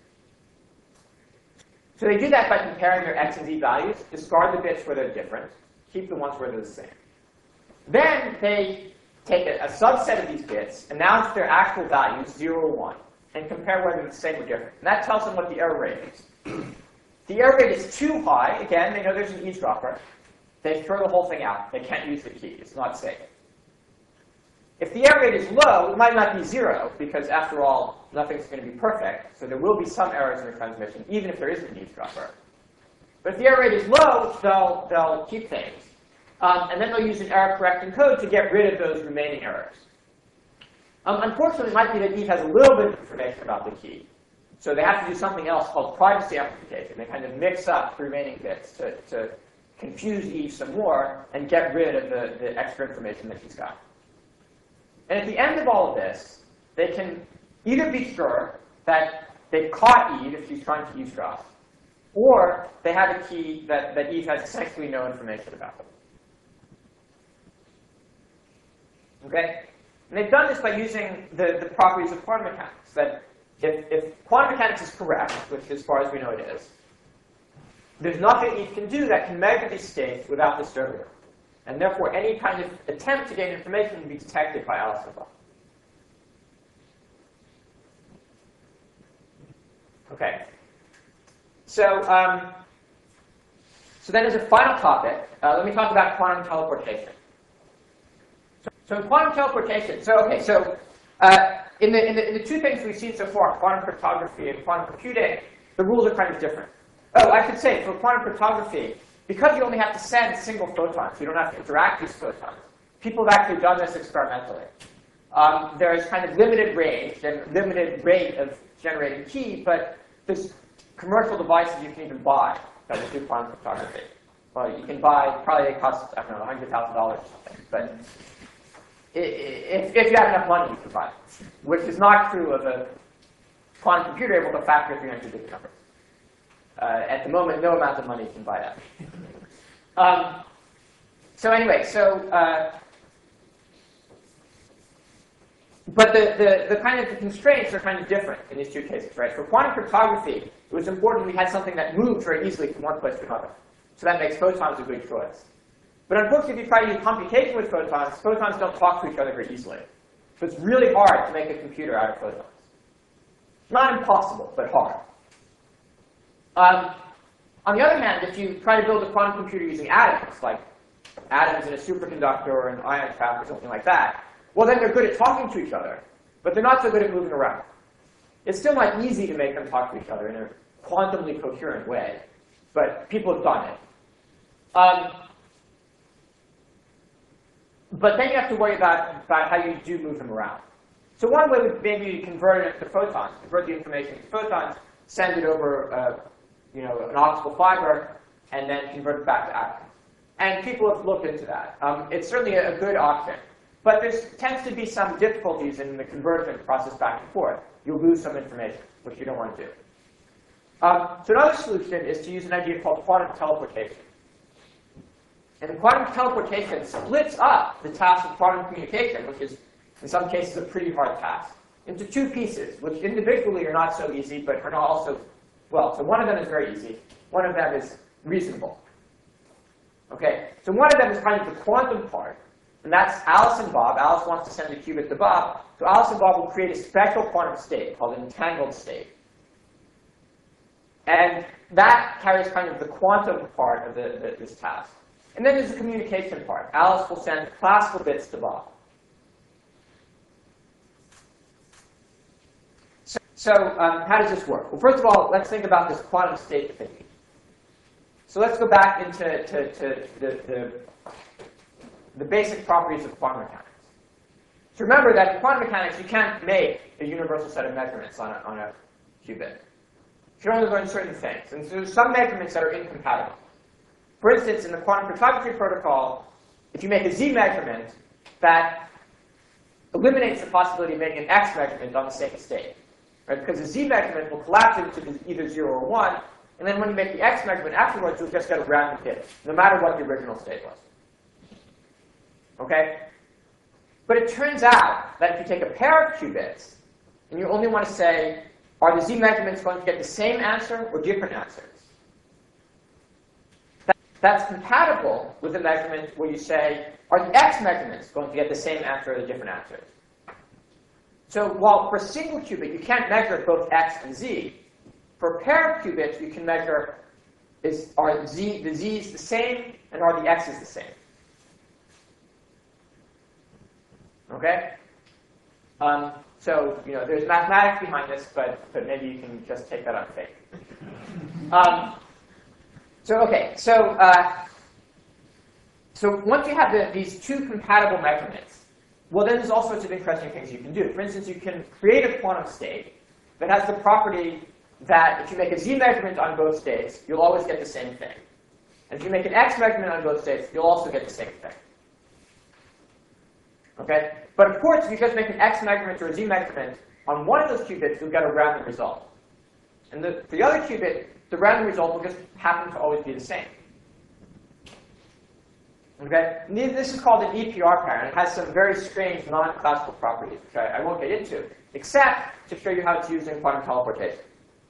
So they do that by comparing their X and Z values, discard the bits where they're different, keep the ones where they're the same. Then they take a, a subset of these bits, announce their actual values, zero or one, and compare whether they're the same or different. And that tells them what the error rate is. The error rate is too high. Again, they know there's an eavesdropper. They throw the whole thing out. They can't use the key. It's not safe. If the error rate is low, it might not be zero, because after all, nothing's going to be perfect. So there will be some errors in the transmission, even if there isn't an eavesdropper. But if the error rate is low, they'll, they'll keep things. Um, and then they'll use an error correcting code to get rid of those remaining errors. Um, unfortunately, it might be that Eve has a little bit of information about the key. So they have to do something else called privacy amplification. They kind of mix up the remaining bits to, to confuse Eve some more and get rid of the, the extra information that she's got. And at the end of all of this, they can either be sure that they've caught Eve if she's trying to eavesdrop, or they have a key that, that Eve has essentially no information about. Okay? And they've done this by using the, the properties of quantum mechanics, that if, if quantum mechanics is correct, which as far as we know it is, there's nothing Eve can do that can measure these states without disturbing them. And therefore, any kind of attempt to gain information can be detected by Alice and Bob. Okay. So, um, so then as a final topic, uh, let me talk about quantum teleportation. So, so in quantum teleportation, so okay, so uh, in, the, in, the, in the two things we've seen so far, quantum cryptography and quantum computing, the rules are kind of different. Oh, I should say, for quantum cryptography, because you only have to send single photons, you don't have to interact with photons, people have actually done this experimentally. Um, there is kind of limited range and limited rate of generating key, but there's commercial devices you can even buy that will do quantum cryptography. Well, you can buy, probably they cost, I don't know, one hundred thousand dollars or something. But if, if you have enough money, you can buy it, which is not true of a quantum computer able to factor three hundred big numbers. Uh, at the moment, no amount of money can buy that. Um, so anyway, so, uh, but the, the, the kind of the constraints are kind of different in these two cases, right? For quantum cryptography, it was important we had something that moved very easily from one place to another. So that makes photons a good choice. But unfortunately, if you try to use computation with photons, photons don't talk to each other very easily. So it's really hard to make a computer out of photons. Not impossible, but hard. Um, on the other hand, if you try to build a quantum computer using atoms, like atoms in a superconductor or an ion trap or something like that, well, then they're good at talking to each other, but they're not so good at moving around. It's still not easy to make them talk to each other in a quantumly coherent way, but people have done it. Um, but then you have to worry about, about how you do move them around. So one way would maybe you convert it to photons, convert the information to photons, send it over uh, you know, an optical fiber, and then convert it back to atoms. And people have looked into that. Um, it's certainly a, a good option. But there tends to be some difficulties in the conversion process back and forth. You'll lose some information, which you don't want to do. Um, so another solution is to use an idea called quantum teleportation. And quantum teleportation splits up the task of quantum communication, which is, in some cases, a pretty hard task, into two pieces, which individually are not so easy, but are not also, well, so one of them is very easy. One of them is reasonable. Okay, so one of them is kind of the quantum part. And that's Alice and Bob. Alice wants to send a qubit to Bob. So Alice and Bob will create a special quantum state called an entangled state. And that carries kind of the quantum part of the, the, this task. And then there's the communication part. Alice will send classical bits to Bob. So, so um, how does this work? Well, first of all, let's think about this quantum state thinking. So let's go back into to, to the, the the basic properties of quantum mechanics. So remember that in quantum mechanics, you can't make a universal set of measurements on a, on a qubit. You can only learn certain things. And so there's some measurements that are incompatible. For instance, in the quantum cryptography protocol, if you make a Z measurement, that eliminates the possibility of making an X measurement on the same state. Right? Because the Z measurement will collapse into either zero or one, and then when you make the X measurement afterwards, you'll just get a random hit, no matter what the original state was. Okay? But it turns out that if you take a pair of qubits, and you only want to say, are the Z measurements going to get the same answer or different answers? That, that's compatible with the measurement where you say, are the X measurements going to get the same answer or the different answers? So while for a single qubit, you can't measure both X and Z, for a pair of qubits, you can measure, is, are Z, the Z's the same, and are the X's the same? Okay? Um, so, you know, there's mathematics behind this, but, but maybe you can just take that on faith. Um, so, okay, so, uh, so once you have the, these two compatible measurements, well, then there's all sorts of interesting things you can do. For instance, you can create a quantum state that has the property that if you make a Z measurement on both states, you'll always get the same thing. And if you make an X measurement on both states, you'll also get the same thing. Okay? But of course, if you just make an X measurement or a Z measurement on one of those qubits, you'll get a random result. And the, for the other qubit, the random result will just happen to always be the same. Okay? And this is called an E P R pair, and it has some very strange non-classical properties, which I, I won't get into, except to show you how it's used in quantum teleportation.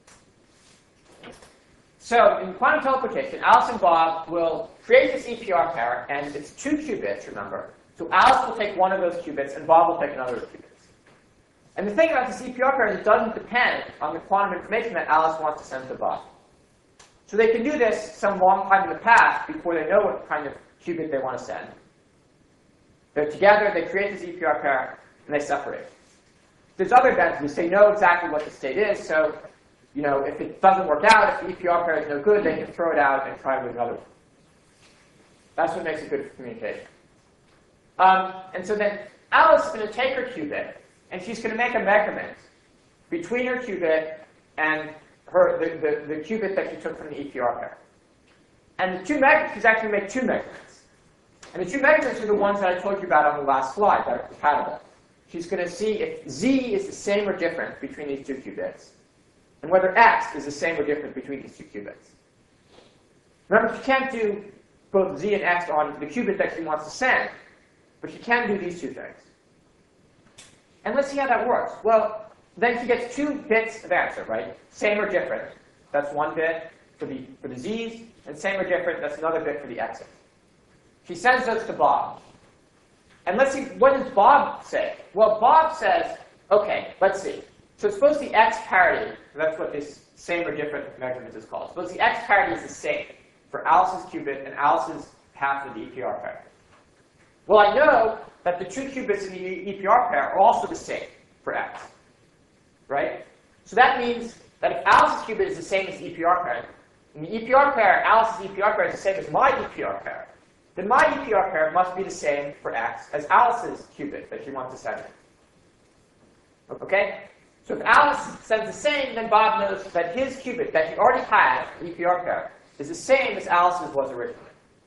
So in quantum teleportation, Alice and Bob will create this E P R pair, and it's two qubits, remember. So Alice will take one of those qubits, and Bob will take another of those qubits. And the thing about this E P R pair is it doesn't depend on the quantum information that Alice wants to send to Bob. So they can do this some long time in the past before they know what kind of qubit they want to send. They're together, they create this E P R pair, and they separate. There's other methods. They know exactly what the state is, so you know, if it doesn't work out, if the E P R pair is no good, they can throw it out and try with another one. That's what makes it good for communication. Um, and so then Alice is going to take her qubit, and she's going to make a measurement between her qubit and her, the, the, the qubit that she took from the E P R pair. And the two measurements, she's actually make two measurements. And the two measurements are the ones that I told you about on the last slide that are compatible. She's going to see if Z is the same or different between these two qubits, and whether X is the same or different between these two qubits. Remember, she can't do both Z and X on the qubit that she wants to send, but she can do these two things. And let's see how that works. Well, then she gets two bits of answer, right? Same or different. That's one bit for the, for the Z's, and same or different, that's another bit for the X's. She sends those to Bob. And let's see, what does Bob say? Well, Bob says, OK, let's see. So suppose the X parity, that's what this same or different measurement is called. Suppose the X parity is the same for Alice's qubit and Alice's half of the E P R pair. Well, I know that the two qubits in the E P R pair are also the same for X, right? So that means that if Alice's qubit is the same as the E P R pair, and the E P R pair, Alice's E P R pair is the same as my E P R pair, then my E P R pair must be the same for X as Alice's qubit that she wants to send. OK? So if Alice sends the same, then Bob knows that his qubit that he already had, the E P R pair, is the same as Alice's was originally.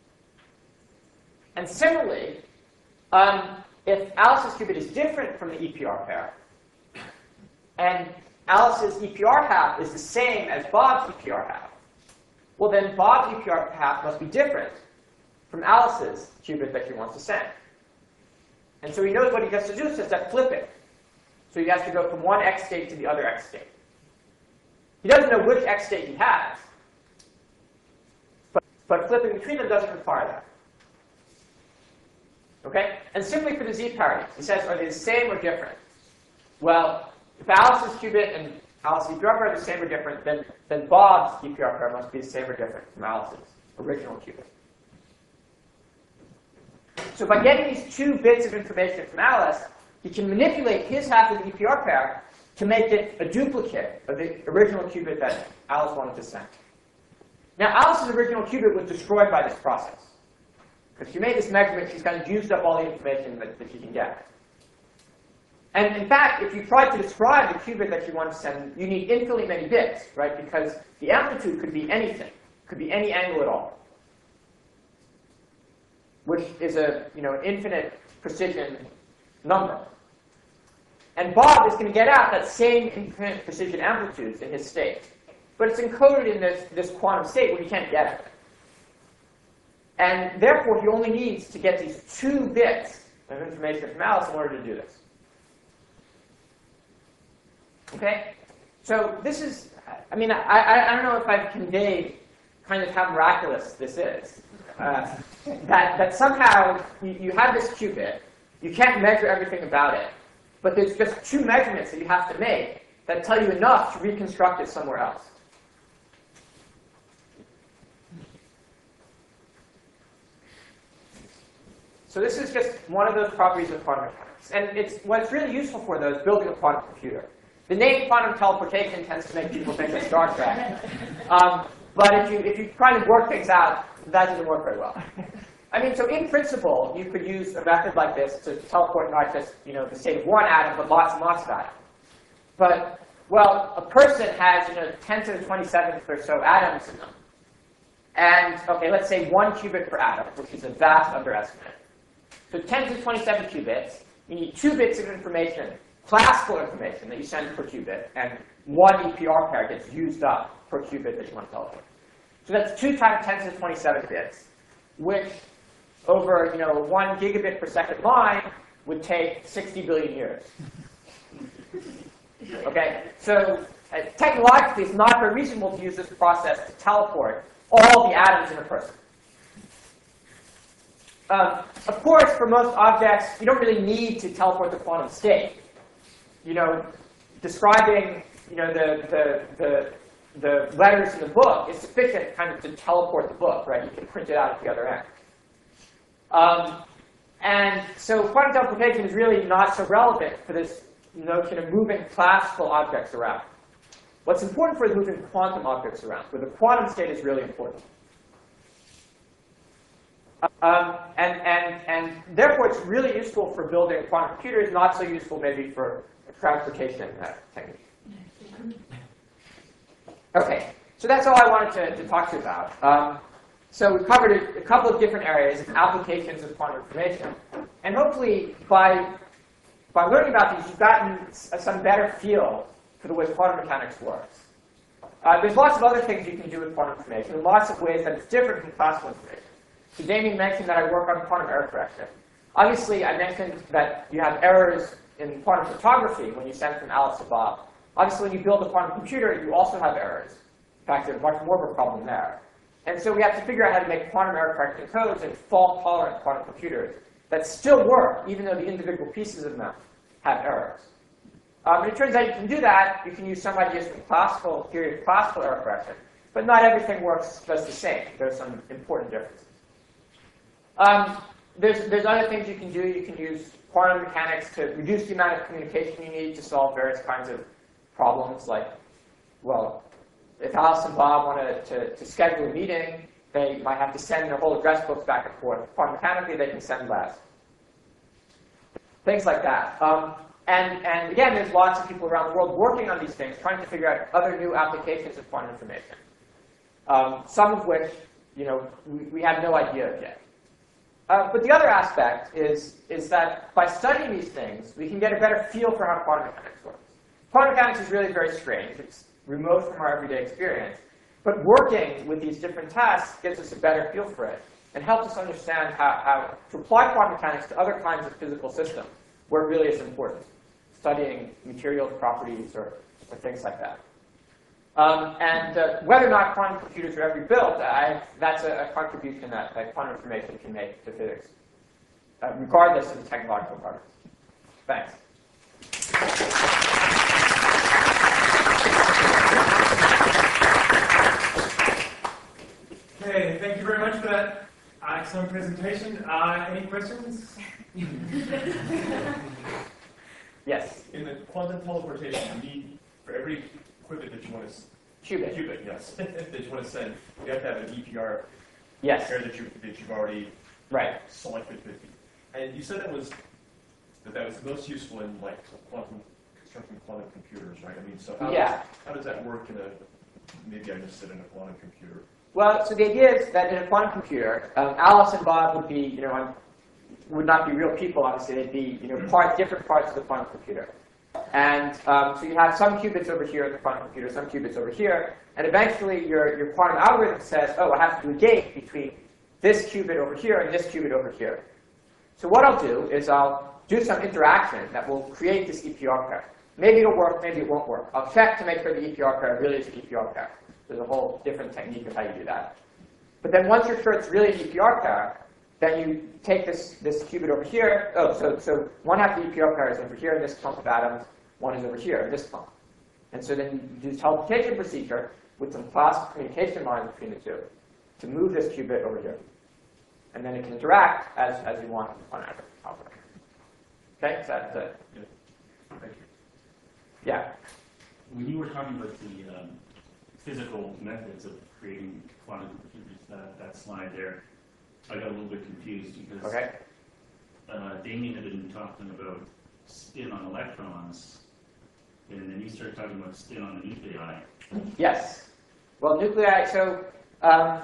And similarly, um, if Alice's qubit is different from the E P R pair, and Alice's E P R half is the same as Bob's E P R half, well then Bob's E P R half must be different from Alice's qubit that she wants to send. And so he knows what he has to do, is just to flip it. So he has to go from one X state to the other X state. He doesn't know which X state he has, but, but flipping between them doesn't require that. Okay? And simply for the Z parity, he says, are they the same or different? Well, if Alice's qubit and Alice's E P R pair are the same or different, then, then Bob's E P R pair must be the same or different from Alice's original qubit. So by getting these two bits of information from Alice, he can manipulate his half of the E P R pair to make it a duplicate of the original qubit that Alice wanted to send. Now, Alice's original qubit was destroyed by this process. Because she made this measurement, she's kind of used up all the information that, that she can get. And in fact, if you tried to describe the qubit that you want to send, you need infinitely many bits, right? Because the amplitude could be anything, could be any angle at all, which is a you know infinite precision number. And Bob is going to get out that same infinite precision amplitudes in his state. But it's encoded in this, this quantum state where you can't get it. And therefore, he only needs to get these two bits of information from Alice in order to do this. OK? So this is, I mean, I, I, I don't know if I've conveyed kind of how miraculous this is. Uh, that, that somehow you, you have this qubit. You can't measure everything about it. But there's just two measurements that you have to make that tell you enough to reconstruct it somewhere else. So this is just one of those properties of quantum mechanics. And it's, what it's really useful for, though, is building a quantum computer. The name quantum teleportation tends to make people think of Star Trek. Um, but if you, if you try to work things out, that doesn't work very well. I mean, so in principle, you could use a method like this to teleport not just you know, the state of one atom, but lots and lots of atoms. But, well, a person has you know, ten to the twenty-seventh or so atoms in them. And, OK, let's say one qubit per atom, which is a vast underestimate. So ten to the twenty-seven qubits, you need two bits of information, classical information that you send per qubit, and one E P R pair gets used up per qubit that you want to teleport. So that's two times ten to the twenty-seven bits, which over you know, one gigabit per second line would take sixty billion years. Okay, so uh, technologically, it's not very reasonable to use this process to teleport all the atoms in a person. Um, of course, for most objects, you don't really need to teleport the quantum state. You know, describing you know the the the the letters in the book is sufficient kind of to teleport the book, right? You can print it out at the other end. Um, and so quantum duplication is really not so relevant for this notion of moving classical objects around. What's important for is moving quantum objects around, where the quantum state is really important. Um, and, and, and therefore, it's really useful for building quantum computers, not so useful maybe for a transportation uh, technique. OK, so that's all I wanted to, to talk to you about. Um, so we covered a, a couple of different areas of applications of quantum information. And hopefully, by, by learning about these, you've gotten some better feel for the way quantum mechanics works. Uh, there's lots of other things you can do with quantum information, and lots of ways that it's different from classical information. So Damien mentioned that I work on quantum error correction. Obviously, I mentioned that you have errors in quantum cryptography when you send from Alice to Bob. Obviously, when you build a quantum computer, you also have errors. In fact, there's much more of a problem there. And so we have to figure out how to make quantum error correction codes and fault-tolerant quantum computers that still work, even though the individual pieces of them have errors. Um, and it turns out you can do that. You can use some ideas from classical theory of classical error correction. But not everything works just the same. There's some important differences. Um, there's, there's other things you can do. You can use quantum mechanics to reduce the amount of communication you need to solve various kinds of problems. Like, well, if Alice and Bob want to, to, to schedule a meeting, they might have to send their whole address books back and forth. Quantum mechanically, they can send less. Things like that. Um, and, and again, there's lots of people around the world working on these things, trying to figure out other new applications of quantum information. Um, some of which, you know, we, we have no idea of yet. Uh, but the other aspect is, is that by studying these things, we can get a better feel for how quantum mechanics works. Quantum mechanics is really very strange. It's remote from our everyday experience. But working with these different tasks gives us a better feel for it and helps us understand how, how to apply quantum mechanics to other kinds of physical systems where it really is important, studying materials properties or, or things like that. Um, and uh, whether or not quantum computers are ever built, I, that's a, a contribution that, that quantum information can make to physics, uh, regardless of the technological progress. Thanks. Okay, thank you very much for that excellent presentation. Uh, any questions? Yes. In the quantum teleportation, you need, for every qubit that you want to Qubit. qubit, yes, that you want to send, you have to have an E P R Yes. pair that you that you've already Right. selected. And you said that was that that was most useful in like quantum constructing quantum computers, right? I mean, so how Yeah. does, how does that work in a maybe I missed it in a quantum computer? Well, so the idea is that in a quantum computer, um, Alice and Bob would be, you know, would not be real people. Obviously, they'd be, you know, part different parts of the quantum computer. And um, so you have some qubits over here in the quantum computer, some qubits over here, and eventually your, your quantum algorithm says, oh, I have to do a gate between this qubit over here and this qubit over here. So what I'll do is I'll do some interaction that will create this E P R pair. Maybe it'll work, maybe it won't work. I'll check to make sure the E P R pair really is an E P R pair. There's a whole different technique of how you do that. But then once you're sure it's really an E P R pair, then you take this, this qubit over here. Oh, so, so one half of the E P R pair is over here in this clump of atoms. One is over here in this clump. And so then you do teleportation procedure with some classical communication line between the two to move this qubit over here. And then it can interact as, as you want on average. Okay, so that's it. Yeah. Thank you. Yeah. When you were talking about the um, physical methods of creating quantum computers, that, that slide there, I got a little bit confused because Okay. uh, Damien had been talking about spin on electrons, and then you started talking about spin on the nuclei. Yes. Well, nuclei, so, um,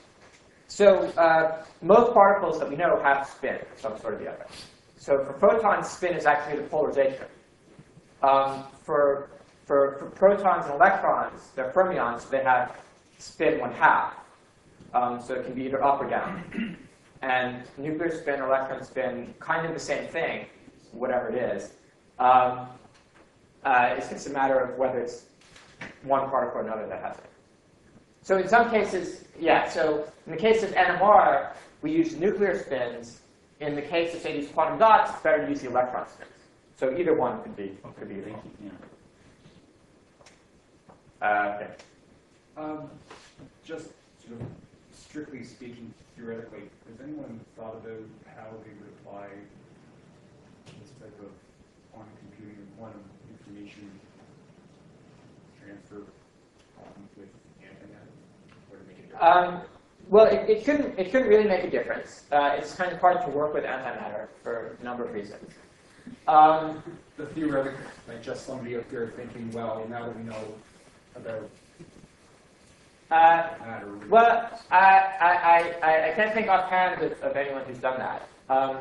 so uh, most particles that we know have spin of some sort or the other. So for photons, spin is actually the polarization. Um, for, for, for protons and electrons, they're fermions, so they have spin one half. Um, so it can be either up or down. And nuclear spin or electron spin, kind of the same thing, whatever it is. Um, uh, it's just a matter of whether it's one particle or another that has it. So in some cases, yeah, so in the case of N M R, we use nuclear spins. In the case of, say, these quantum dots, it's better to use the electron spins. So either one could be, could be useful. Yeah. Uh, okay. Um, just sort of strictly speaking, theoretically, has anyone thought about how they would apply this type of quantum computing and quantum information transfer um, with antimatter, or to make it different? Um, well, it, it shouldn't it shouldn't really make a difference. Uh, it's kind of hard to work with antimatter for a number of reasons. Um, The theoretical, like just somebody up there thinking, well, now that we know about uh, matter, well, I, I, I, I can't think offhand of, of anyone who's done that. Um,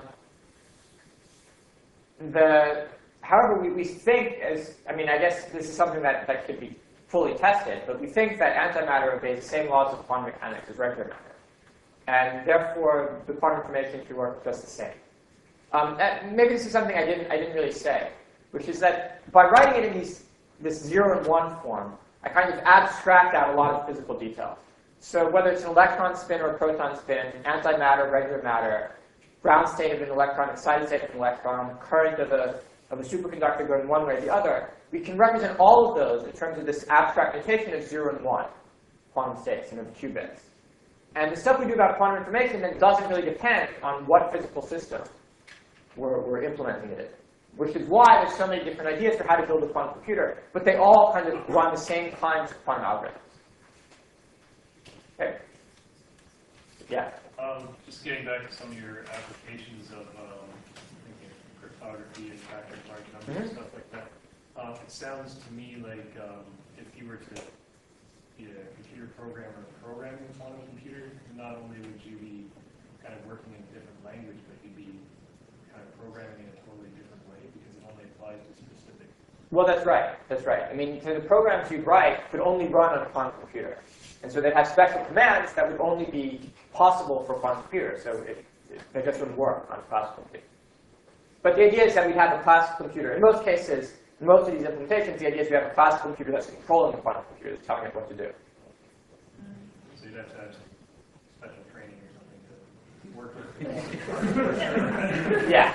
the, however, we, we think, as I mean, I guess this is something that, that could be fully tested, but we think that antimatter obeys the same laws of quantum mechanics as regular matter. And therefore, the quantum information should work just the same. Um, that, maybe this is something I didn't, I didn't really say, which is that by writing it in these, this zero and one form, I kind of abstract out a lot of physical details. So whether it's an electron spin or a proton spin, antimatter, regular matter, ground state of an electron, excited state of an electron, current of a, of a superconductor going one way or the other, we can represent all of those in terms of this abstract notation of zero and one quantum states, you know, the qubits. And the stuff we do about quantum information then doesn't really depend on what physical system we're, we're implementing it in. Which is why there's so many different ideas for how to build a quantum computer, but they all kind of run the same kinds of quantum algorithms. Okay. Yeah. Um, just getting back to some of your applications of um, thinking cryptography and factoring large numbers Mm-hmm. and stuff like that. Um, it sounds to me like um, if you were to be a computer programmer programming a quantum computer, not only would you be kind of working in a different language, but you'd be kind of programming in a totally different way because it only applies to specific. Well, that's right. That's right. I mean, so the programs you'd write could only run on a quantum computer. And so they'd have special commands that would only be possible for quantum computers. So it, it, they just wouldn't work on a classical computer. But the idea is that we'd have a classical computer. In most cases, in most of these implementations, the idea is we have a classical computer that's controlling the quantum computer, that's telling it what to do. So you'd have to have some special training or something to work with. Yeah.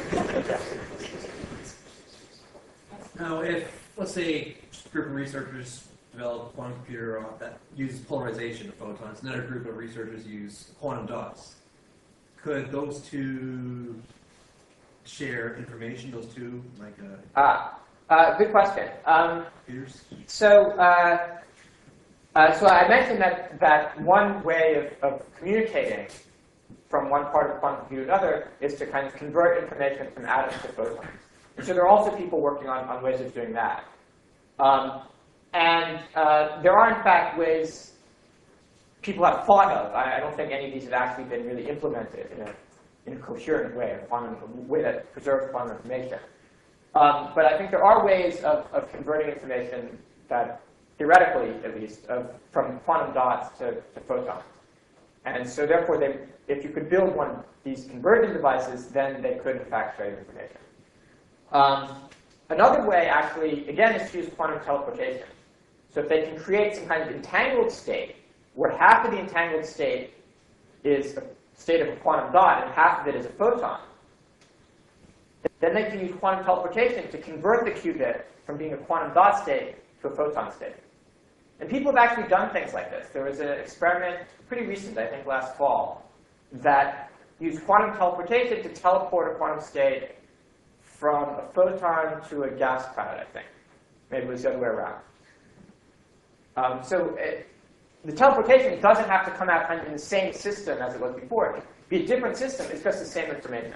Now, if, let's say, a group of researchers develop a quantum computer that uses polarization of photons, another group of researchers use quantum dots, could those two share information, those two, like, uh, Ah, uh, good question. Um, computers? so, uh, uh, so I mentioned that, that one way of, of communicating from one part of the quantum computer to another is to kind of convert information from atoms to photons. And so there are also people working on, on ways of doing that. Um, and uh, there are, in fact, ways people have thought of. I, I don't think any of these have actually been really implemented in a, in a coherent way, a quantum a way that preserves quantum information. Um, but I think there are ways of, of converting information that, theoretically at least, of, from quantum dots to, to photons. And so therefore, they, if you could build one of these conversion devices, then they could, in fact, share information. Um, another way, actually, again, is to use quantum teleportation. So if they can create some kind of entangled state, where half of the entangled state is a state of a quantum dot and half of it is a photon, then they can use quantum teleportation to convert the qubit from being a quantum dot state to a photon state. And people have actually done things like this. There was an experiment, pretty recent, I think last fall, that used quantum teleportation to teleport a quantum state from a photon to a gas cloud, I think. Maybe it was the other way around. Um, so it, the teleportation doesn't have to come out kind of in the same system as it was before. It could be a different system. It's just the same information.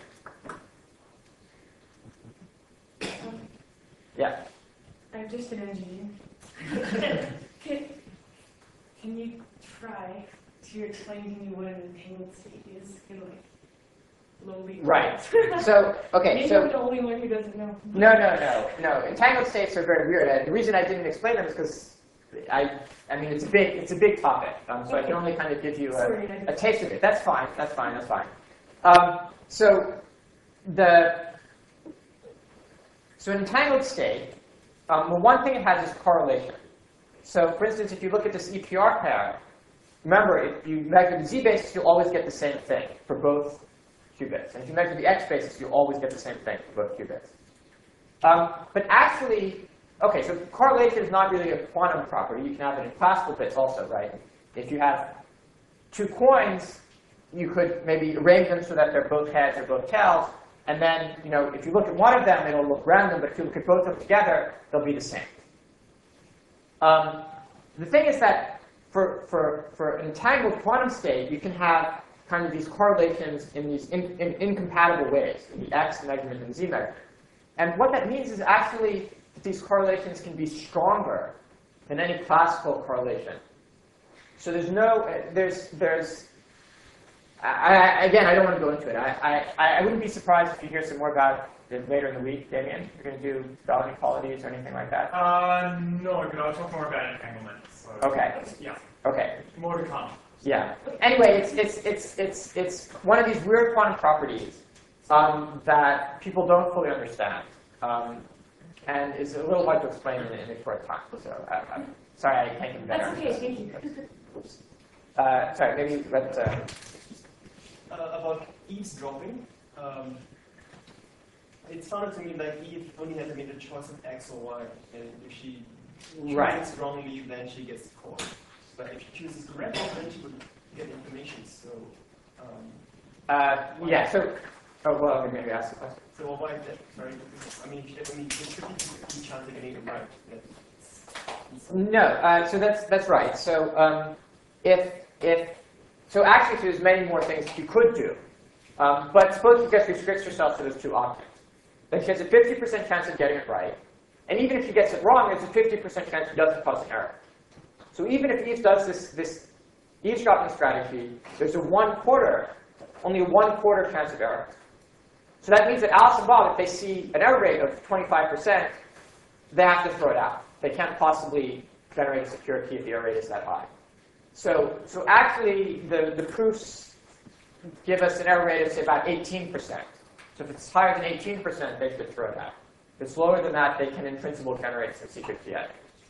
Yeah. I'm just an engineer. can, can you try to explain to me what an entangled state is in like lowly Right. terms? So, okay, Maybe so I'm the only one who doesn't know. no, no, no, no. Entangled states are very weird. And the reason I didn't explain them is because I, I mean, it's a big, it's a big topic. Um, so I can only kind of give you Sorry, I a, didn't- a taste of it. That's fine. That's fine. That's fine. Um, so the so an entangled state, um, well, one thing it has is correlation. So, for instance, if you look at this E P R pair, remember, if you measure the z basis, you'll always get the same thing for both qubits. And if you measure the x basis, you'll always get the same thing for both qubits. Um, but actually, Okay, so correlation is not really a quantum property. You can have it in classical bits also, right? If you have two coins, you could maybe arrange them so that they're both heads or both tails. And then, you know, if you look at one of them, it'll look random. But if you look at both of them together, they'll be the same. Um, the thing is that for, for, for an entangled quantum state, you can have kind of these correlations in these in, in incompatible ways, in the x measurement and z measurement. And what that means is actually that these correlations can be stronger than any classical correlation. So there's no, there's, there's, I, I, again, I don't want to go into it. I, I, I wouldn't be surprised if you hear some more about it later in the week, Damien. You're going to do spell inequalities or anything like that? Uh, no, but I'll talk more about entanglement. So, Okay. Yeah, Okay. more to come. Yeah. Anyway, it's, it's, it's, it's, it's one of these weird quantum properties um, that people don't fully understand. Um, and is a little hard to explain in, in a short time. So I, I'm sorry I can't get better. That's okay, thank you. Uh, sorry, maybe let. Uh, uh, about eavesdropping. Um, it sounded to me like Eve only had to make the choice of X or Y, and if she chooses right. wrongly, then she gets caught. But if she chooses correctly, then she would get information. So. Um, uh, yeah. So. Oh well, let me maybe ask the question. So well, why is that? Sorry, I mean, I mean, there's fifty chance of getting it right. No. Uh, so that's that's right. So um, if if so, actually, there's many more things you could do. Um, but suppose you just restrict yourself to those two objects. Then she has a fifty percent chance of getting it right. And even if she gets it wrong, there's a fifty percent chance she doesn't cause an error. So even if Eve does this, this eavesdropping strategy, there's a one quarter, only a one quarter chance of error. So that means that Alice and Bob, if they see an error rate of twenty-five percent, they have to throw it out. They can't possibly generate a secure key if the error rate is that high. So, so actually, the, the proofs give us an error rate of, say, about eighteen percent. So if it's higher than eighteen percent, they should throw it out. If it's lower than that, they can, in principle, generate some secret key.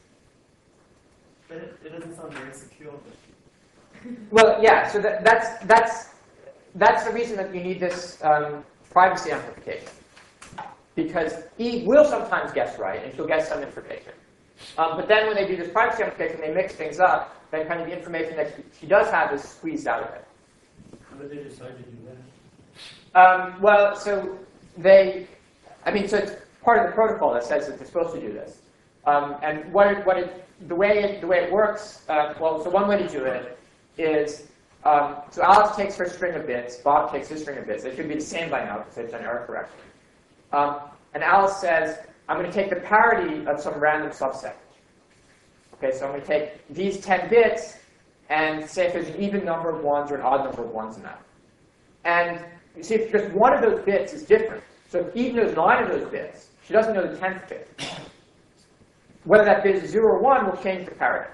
But it, it doesn't sound very secure. But... Well, yeah. So that, that's that's that's the reason that you need this um, privacy amplification, because Eve will sometimes guess right, and she'll get some information. Um, but then when they do this privacy amplification, they mix things up. Then kind of the information that she, she does have is squeezed out of it. How did they decide to do that? Um, well, so they, I mean, so it's part of the protocol that says that they're supposed to do this. Um, and what it, what it, the way it, the way it works, uh, well, so one way to do it is, um, so Alice takes her string of bits, Bob takes his string of bits. They should be the same by now because they've done error correction. Um, and Alice says, I'm going to take the parity of some random subset. Okay, so I'm going to take these ten bits and say if there's an even number of ones or an odd number of ones in that. And you see, if just one of those bits is different, so if Eve knows nine of those bits, she doesn't know the tenth bit. Whether that bit is zero or one will change the parity.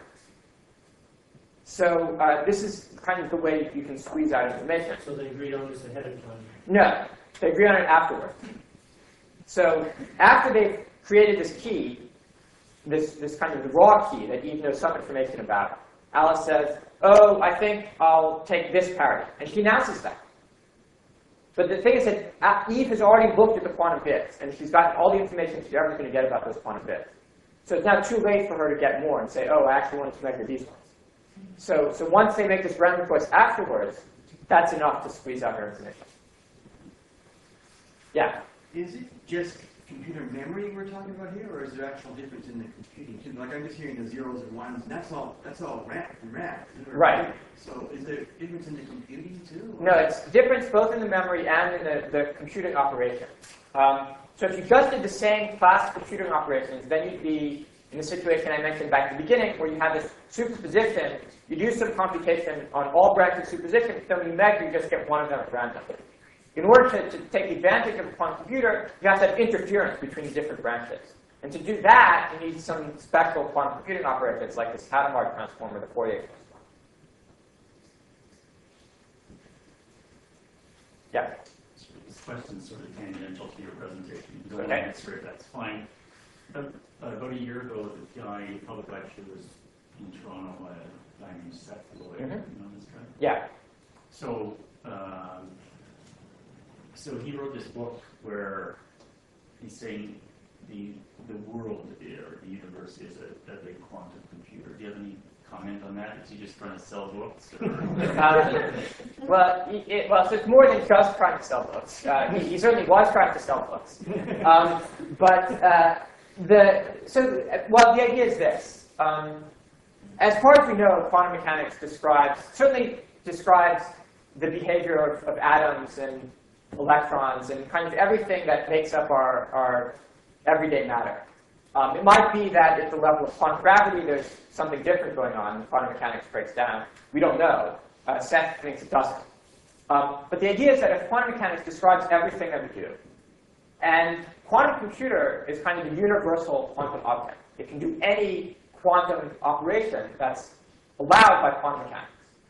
So uh, this is kind of the way you can squeeze out information. So they agreed on this ahead of time. No, they agree on it afterward. So after they've created this key, this, this kind of the raw key that Eve knows some information about, Alice says, oh, I think I'll take this parity. And she announces that. But the thing is that Eve has already looked at the quantum bits, and she's gotten all the information she's ever going to get about those quantum bits. So it's now too late for her to get more and say, oh, I actually wanted to measure these ones. So, so once they make this random choice afterwards, that's enough to squeeze out her information. Yeah? Is it just computer memory we're talking about here, or is there actual difference in the computing too? Like I'm just hearing the zeros and ones, and that's all that's all RAM and RAM. Right. So is there difference in the computing too? No, it's difference both in the memory and in the, the computing operation. Um, so if you just did the same class computing operations, then you'd be in the situation I mentioned back at the beginning, where you have this superposition. You do some computation on all branches of superposition, so when you measure, you just get one of them at random. In order to, to take advantage of a quantum computer, you have to have interference between the different branches. And to do that, you need some special quantum computing operations, like this Hadamard transform or the Fourier transform. Yeah? This question's sort of tangential to your presentation. You don't Okay. want to answer it, that's fine. But, uh, about a year ago, the P I public lecture was in Toronto, uh, Diamond Seth lawyer, Mhm. you know this guy? Yeah. So, um, so he wrote this book where he's saying the the world or the universe is a, a big quantum computer. Do you have any comment on that? Is he just trying to sell books? Or? um, well, it, it, well, so it's more than just trying to sell books. Uh, he, he certainly was trying to sell books. Um, but uh, the so well, the idea is this. Um, as far as we know, quantum mechanics describes certainly describes the behavior of, of atoms and electrons and kind of everything that makes up our, our everyday matter. Um, it might be that at the level of quantum gravity, there's something different going on, and quantum mechanics breaks down. We don't know. Uh, Seth thinks it doesn't. Um, but the idea is that if quantum mechanics describes everything that we do, and quantum computer is kind of a universal quantum object. It can do any quantum operation that's allowed by quantum mechanics.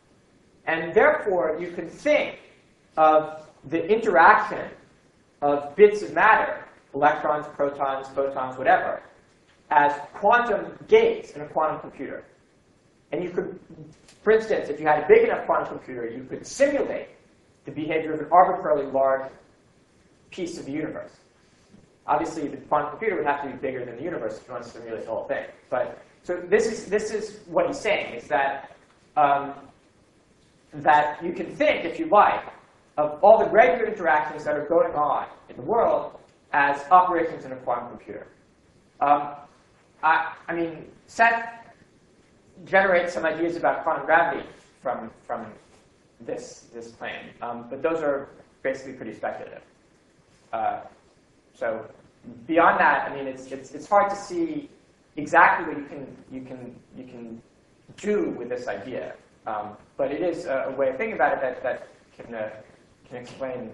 And therefore, you can think of the interaction of bits of matter, electrons, protons, photons, whatever, as quantum gates in a quantum computer. And you could, for instance, if you had a big enough quantum computer, you could simulate the behavior of an arbitrarily large piece of the universe. Obviously, the quantum computer would have to be bigger than the universe if you want to simulate the whole thing. But so this is this is what he's saying, is that um, that you can think, if you like, of all the regular interactions that are going on in the world as operations in a quantum computer. Um, I, I mean, Seth generates some ideas about quantum gravity from from this this claim, um, but those are basically pretty speculative. Uh, so beyond that, I mean, it's it's it's hard to see exactly what you can you can you can do with this idea. Um, but it is a, a way of thinking about it that that can uh, can explain.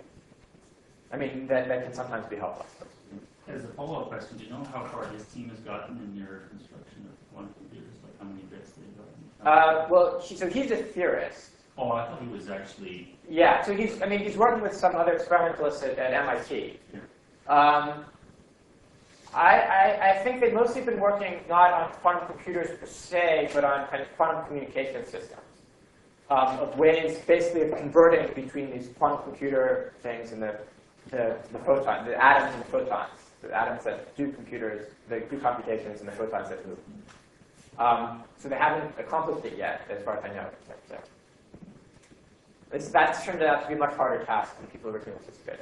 I mean, that that can sometimes be helpful. As a follow-up question, do you know how far his team has gotten in your construction of quantum computers? Like how many bits they've gotten? Uh, well, he, so he's a theorist. Oh, I thought he was actually. Yeah, so he's. I mean, he's working with some other experimentalists at, at M I T. Um, I, I, I think they've mostly been working not on quantum computers per se, but on kind of quantum communication systems. Um, of ways, basically, of converting between these quantum computer things and the the, the photon, the atoms and the photons, the atoms that do computers, that do computations, and the photons that move. Um, so they haven't accomplished it yet, as far as I know. So it's, that's turned out to be a much harder task than people originally anticipated.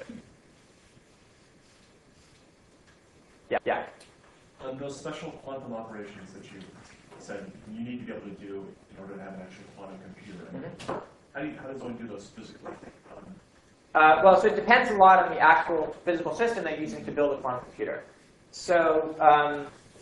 Yeah, yeah. On those special quantum operations that you said you need to be able to do in order to have an actual quantum computer, Mm-hmm. how, do you, how does one do those physically? Um, Uh, well, so it depends a lot on the actual physical system they're using to build a quantum computer. So, um,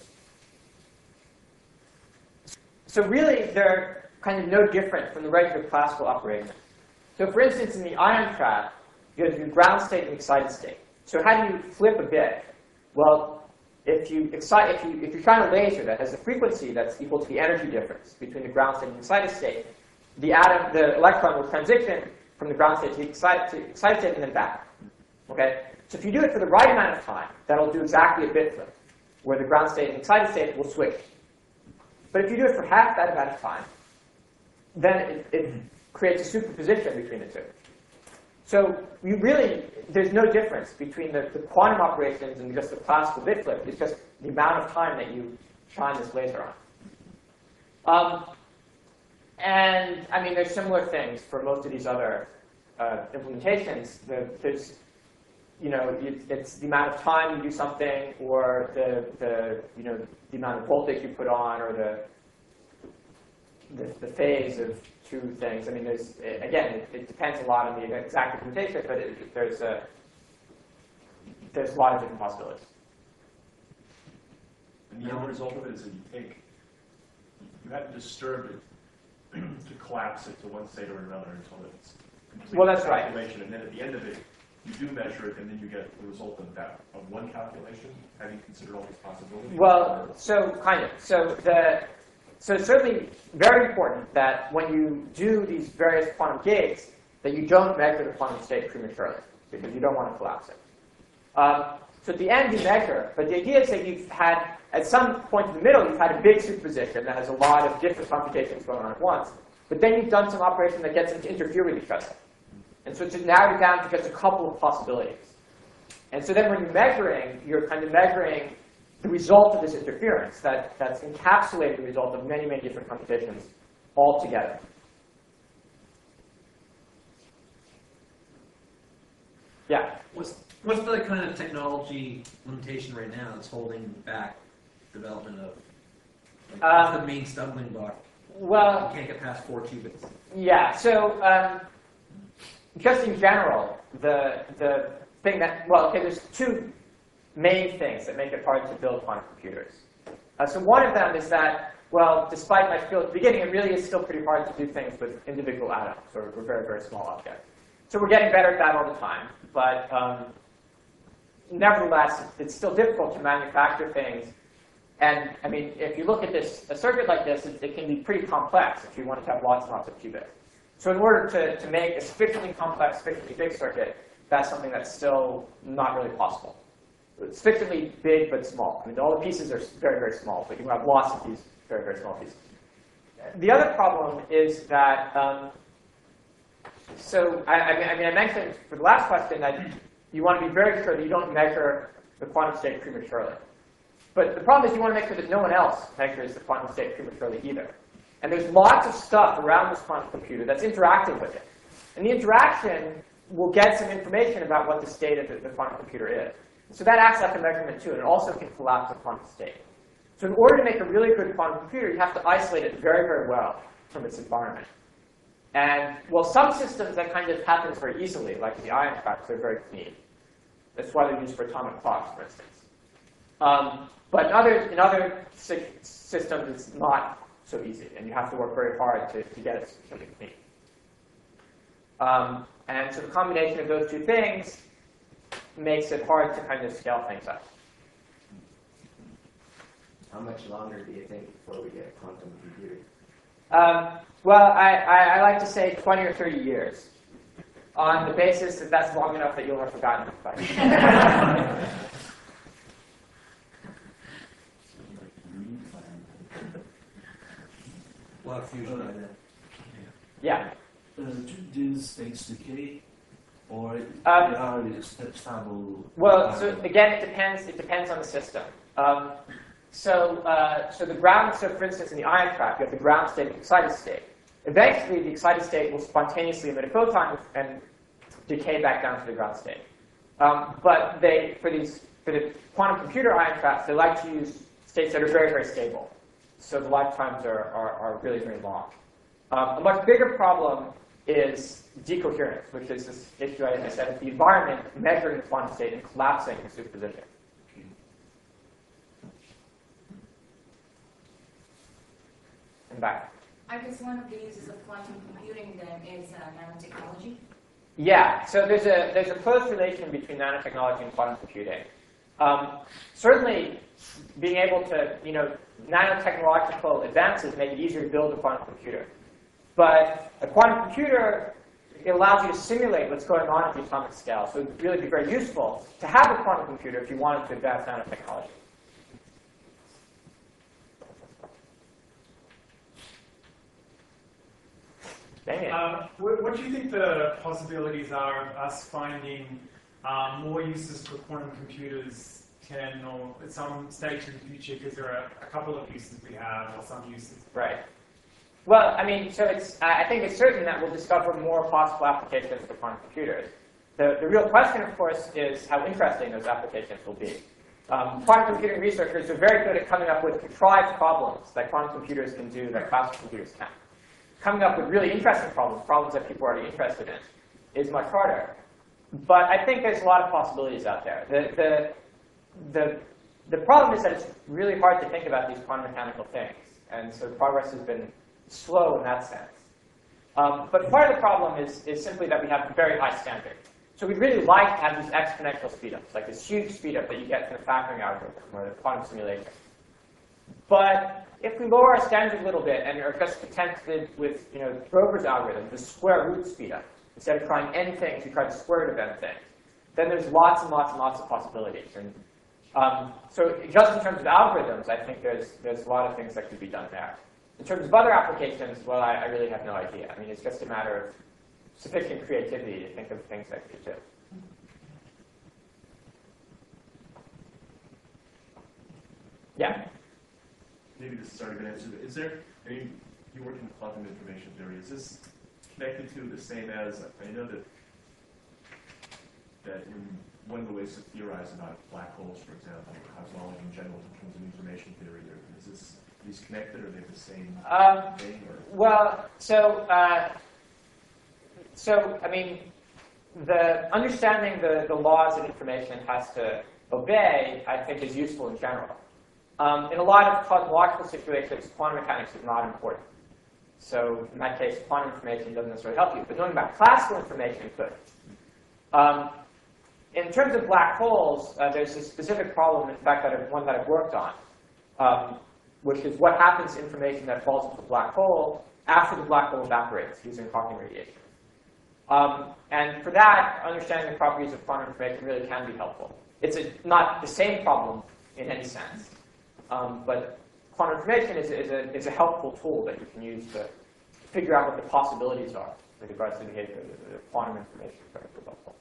so really, they're kind of no different from the regular classical operation. So, for instance, in the ion trap, you have the ground state and excited state. So, how do you flip a bit? Well, if you excite, if you if you shine a laser that has a frequency that's equal to the energy difference between the ground state and the excited state, the atom, the electron will transition from the ground state to the excited, to excited state and then back. Okay? So if you do it for the right amount of time, that'll do exactly a bit flip, where the ground state and excited state will switch. But if you do it for half that amount of time, then it, it creates a superposition between the two. So you really, there's no difference between the, the quantum operations and just the classical bit flip. It's just the amount of time that you shine this laser on. Um, And, I mean, there's similar things for most of these other uh, implementations. The, there's, you know, it, it's the amount of time you do something, or the, the, you know, the amount of voltage you put on, or the, the, the phase of two things. I mean, there's, again, it, it depends a lot on the exact implementation, but it, there's, a, there's a lot of different possibilities. and the end result of it is that you take, you haven't disturbed it to collapse it to one state or another until it's complete Well, that's right. calculation. And then at the end of it, you do measure it, and then you get the result of that, of one calculation. Have you considered all these possibilities? Well, so kind of. So the so it's certainly very important that when you do these various quantum gates, that you don't measure the quantum state prematurely, because you don't want to collapse it. Um, so at the end, you measure, but the idea is that you've had, at some point in the middle, you've had a big superposition that has a lot of different computations going on at once, but then you've done some operation that gets them to interfere with each other. And so it's narrowed down to just a couple of possibilities. And so then when you're measuring, you're kind of measuring the result of this interference that, that's encapsulated the result of many, many different computations all together. Yeah? What's, what's the kind of technology limitation right now that's holding back development of, like, Um, what's the main stumbling block? Well, You can't get past four qubits. yeah, so um, just in general, the, the thing that, well, okay, there's two main things that make it hard to build quantum computers. Uh, so one of them is that, well, despite my skill at the beginning, it really is still pretty hard to do things with individual atoms or, or very, very small objects. So we're getting better at that all the time. But um, nevertheless, it's still difficult to manufacture things. And I mean, if you look at this, a circuit like this, it, it can be pretty complex if you want to have lots and lots of qubits. So in order to, to make a sufficiently complex, sufficiently big circuit, that's something that's still not really possible. It's sufficiently big but small. I mean, all the pieces are very, very small, but you have lots of these very, very small pieces. The other problem is that, um, so I, I, mean, I mean, I mentioned for the last question that you want to be very sure that you don't measure the quantum state prematurely. But the problem is you want to make sure that no one else measures the quantum state prematurely either. And there's lots of stuff around this quantum computer that's interacting with it. And the interaction will get some information about what the state of the, the quantum computer is. So that acts like a measurement too, and it also can collapse the quantum state. So in order to make a really good quantum computer, you have to isolate it very, very well from its environment. And, well, some systems that kind of happens very easily, like the ion traps, they're very clean. That's why they're used for atomic clocks, for instance. Um, but in other, in other sy systems, it's not so easy, and you have to work very hard to, to get it sufficiently clean. Um, and so the combination of those two things makes it hard to kind of scale things up. How much longer do you think before we get quantum computing? Um, well, I, I, I like to say twenty or thirty years, on the basis that that's long enough that you'll have forgotten it. We'll have fusion by then. Yeah. Uh, do these states decay, or Um, they are st- stable? Well, so again, it depends. It depends on the system. Um, so, uh, so the ground. So, for instance, in the ion trap, you have the ground state and the excited state. Eventually, the excited state will spontaneously emit a photon and decay back down to the ground state. Um, but they, for these, for the quantum computer ion traps, they like to use states that are very, very stable. So the lifetimes are, are, are really, very long. Um, a much bigger problem is decoherence, which is this issue, as I said, of the environment measuring the quantum state and collapsing the superposition. And back. I guess one of the uses of quantum computing then is uh, nanotechnology. Yeah, so there's a there's a close relation between nanotechnology and quantum computing. Um, certainly, being able to, you know, nanotechnological advances make it easier to build a quantum computer. But a quantum computer, it allows you to simulate what's going on at the atomic scale. So it would really be very useful to have a quantum computer if you wanted to advance nanotechnology. Uh, what, what do you think the possibilities are of us finding um, more uses for quantum computers ten or at some stage in the future, because there are a couple of uses we have, or some uses? Right. Well, I mean, so it's, I think it's certain that we'll discover more possible applications for quantum computers. The, the real question, of course, is how interesting those applications will be. Um, quantum computing researchers are very good at coming up with contrived problems that quantum computers can do that classical computers can't. Coming up with really interesting problems, problems that people are already interested in, is much harder. But I think there's a lot of possibilities out there. The, the, the, the problem is that it's really hard to think about these quantum mechanical things. And so progress has been slow in that sense. Um, but part of the problem is, is simply that we have a very high standard. So we'd really like to have these exponential speedups, like this huge speedup that you get from the factoring algorithm or the quantum simulation. But if we lower our standard a little bit and are just contented with, you know, Grover's algorithm, the square root speedup, instead of trying n things, we try the square root of n things, then there's lots and lots and lots of possibilities. And um, so just in terms of algorithms, I think there's, there's a lot of things that could be done there. In terms of other applications, well, I, I really have no idea. I mean, it's just a matter of sufficient creativity to think of things that could do. Yeah. Maybe this has already been answered, but is there, I mean, you work in quantum information theory, is this connected to the same as, I know that, that in one of the ways to theorize about black holes, for example, or cosmology in general in terms of information theory, or is this, are these connected, or are they the same Um, thing? Or? well, so, uh, so, I mean, the understanding the, the laws that information has to obey, I think, is useful in general. Um, in a lot of cosmological situations, quantum mechanics is not important. So in that case, quantum information doesn't necessarily help you. But knowing about classical information could. Um, in terms of black holes, uh, there's a specific problem, in fact, that I've, one that I've worked on, um, which is what happens to information that falls into a black hole after the black hole evaporates using Hawking radiation. Um, and for that, understanding the properties of quantum information really can be helpful. It's a, not the same problem in any sense, um, but quantum information is, is, a, is a helpful tool that you can use to figure out what the possibilities are with regards to the behavior of the quantum information. Is very helpful.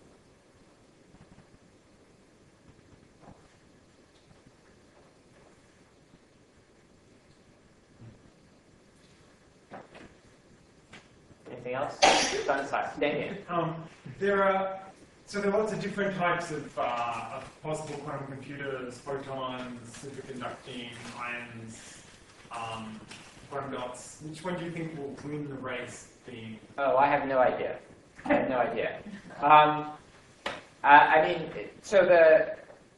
Anything else? Done side. Damien. Um, there are so there are lots of different types of, uh, of possible quantum computers: photons, superconducting ions, um, quantum dots. Which one do you think will win the race? Being Oh, I have no idea. I have no idea. Um, I, I mean, so the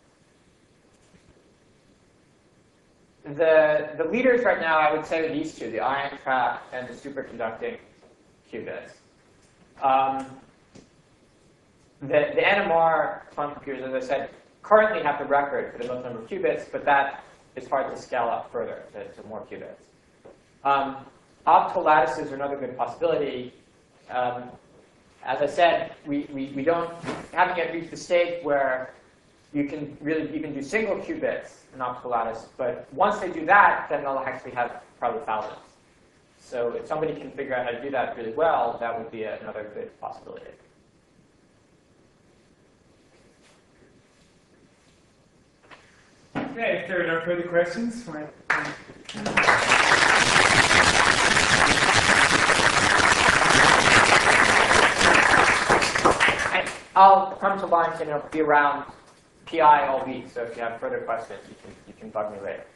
the the leaders right now, I would say, are these two: the ion trap and the superconducting qubits. Um, the, the N M R quantum computers, as I said, currently have the record for the most number of qubits, but that is hard to scale up further to, to more qubits. Um, optical lattices are another good possibility. Um, as I said, we, we, we don't haven't yet reached the stage where you can really even do single qubits in optical lattice, but once they do that, then they'll actually have probably thousands. So if somebody can figure out how to do that really well, that would be another good possibility. okay, if there are no further questions, right. And I'll come to lunch and it'll be around P I all week. So if you have further questions, you can you can bug me later.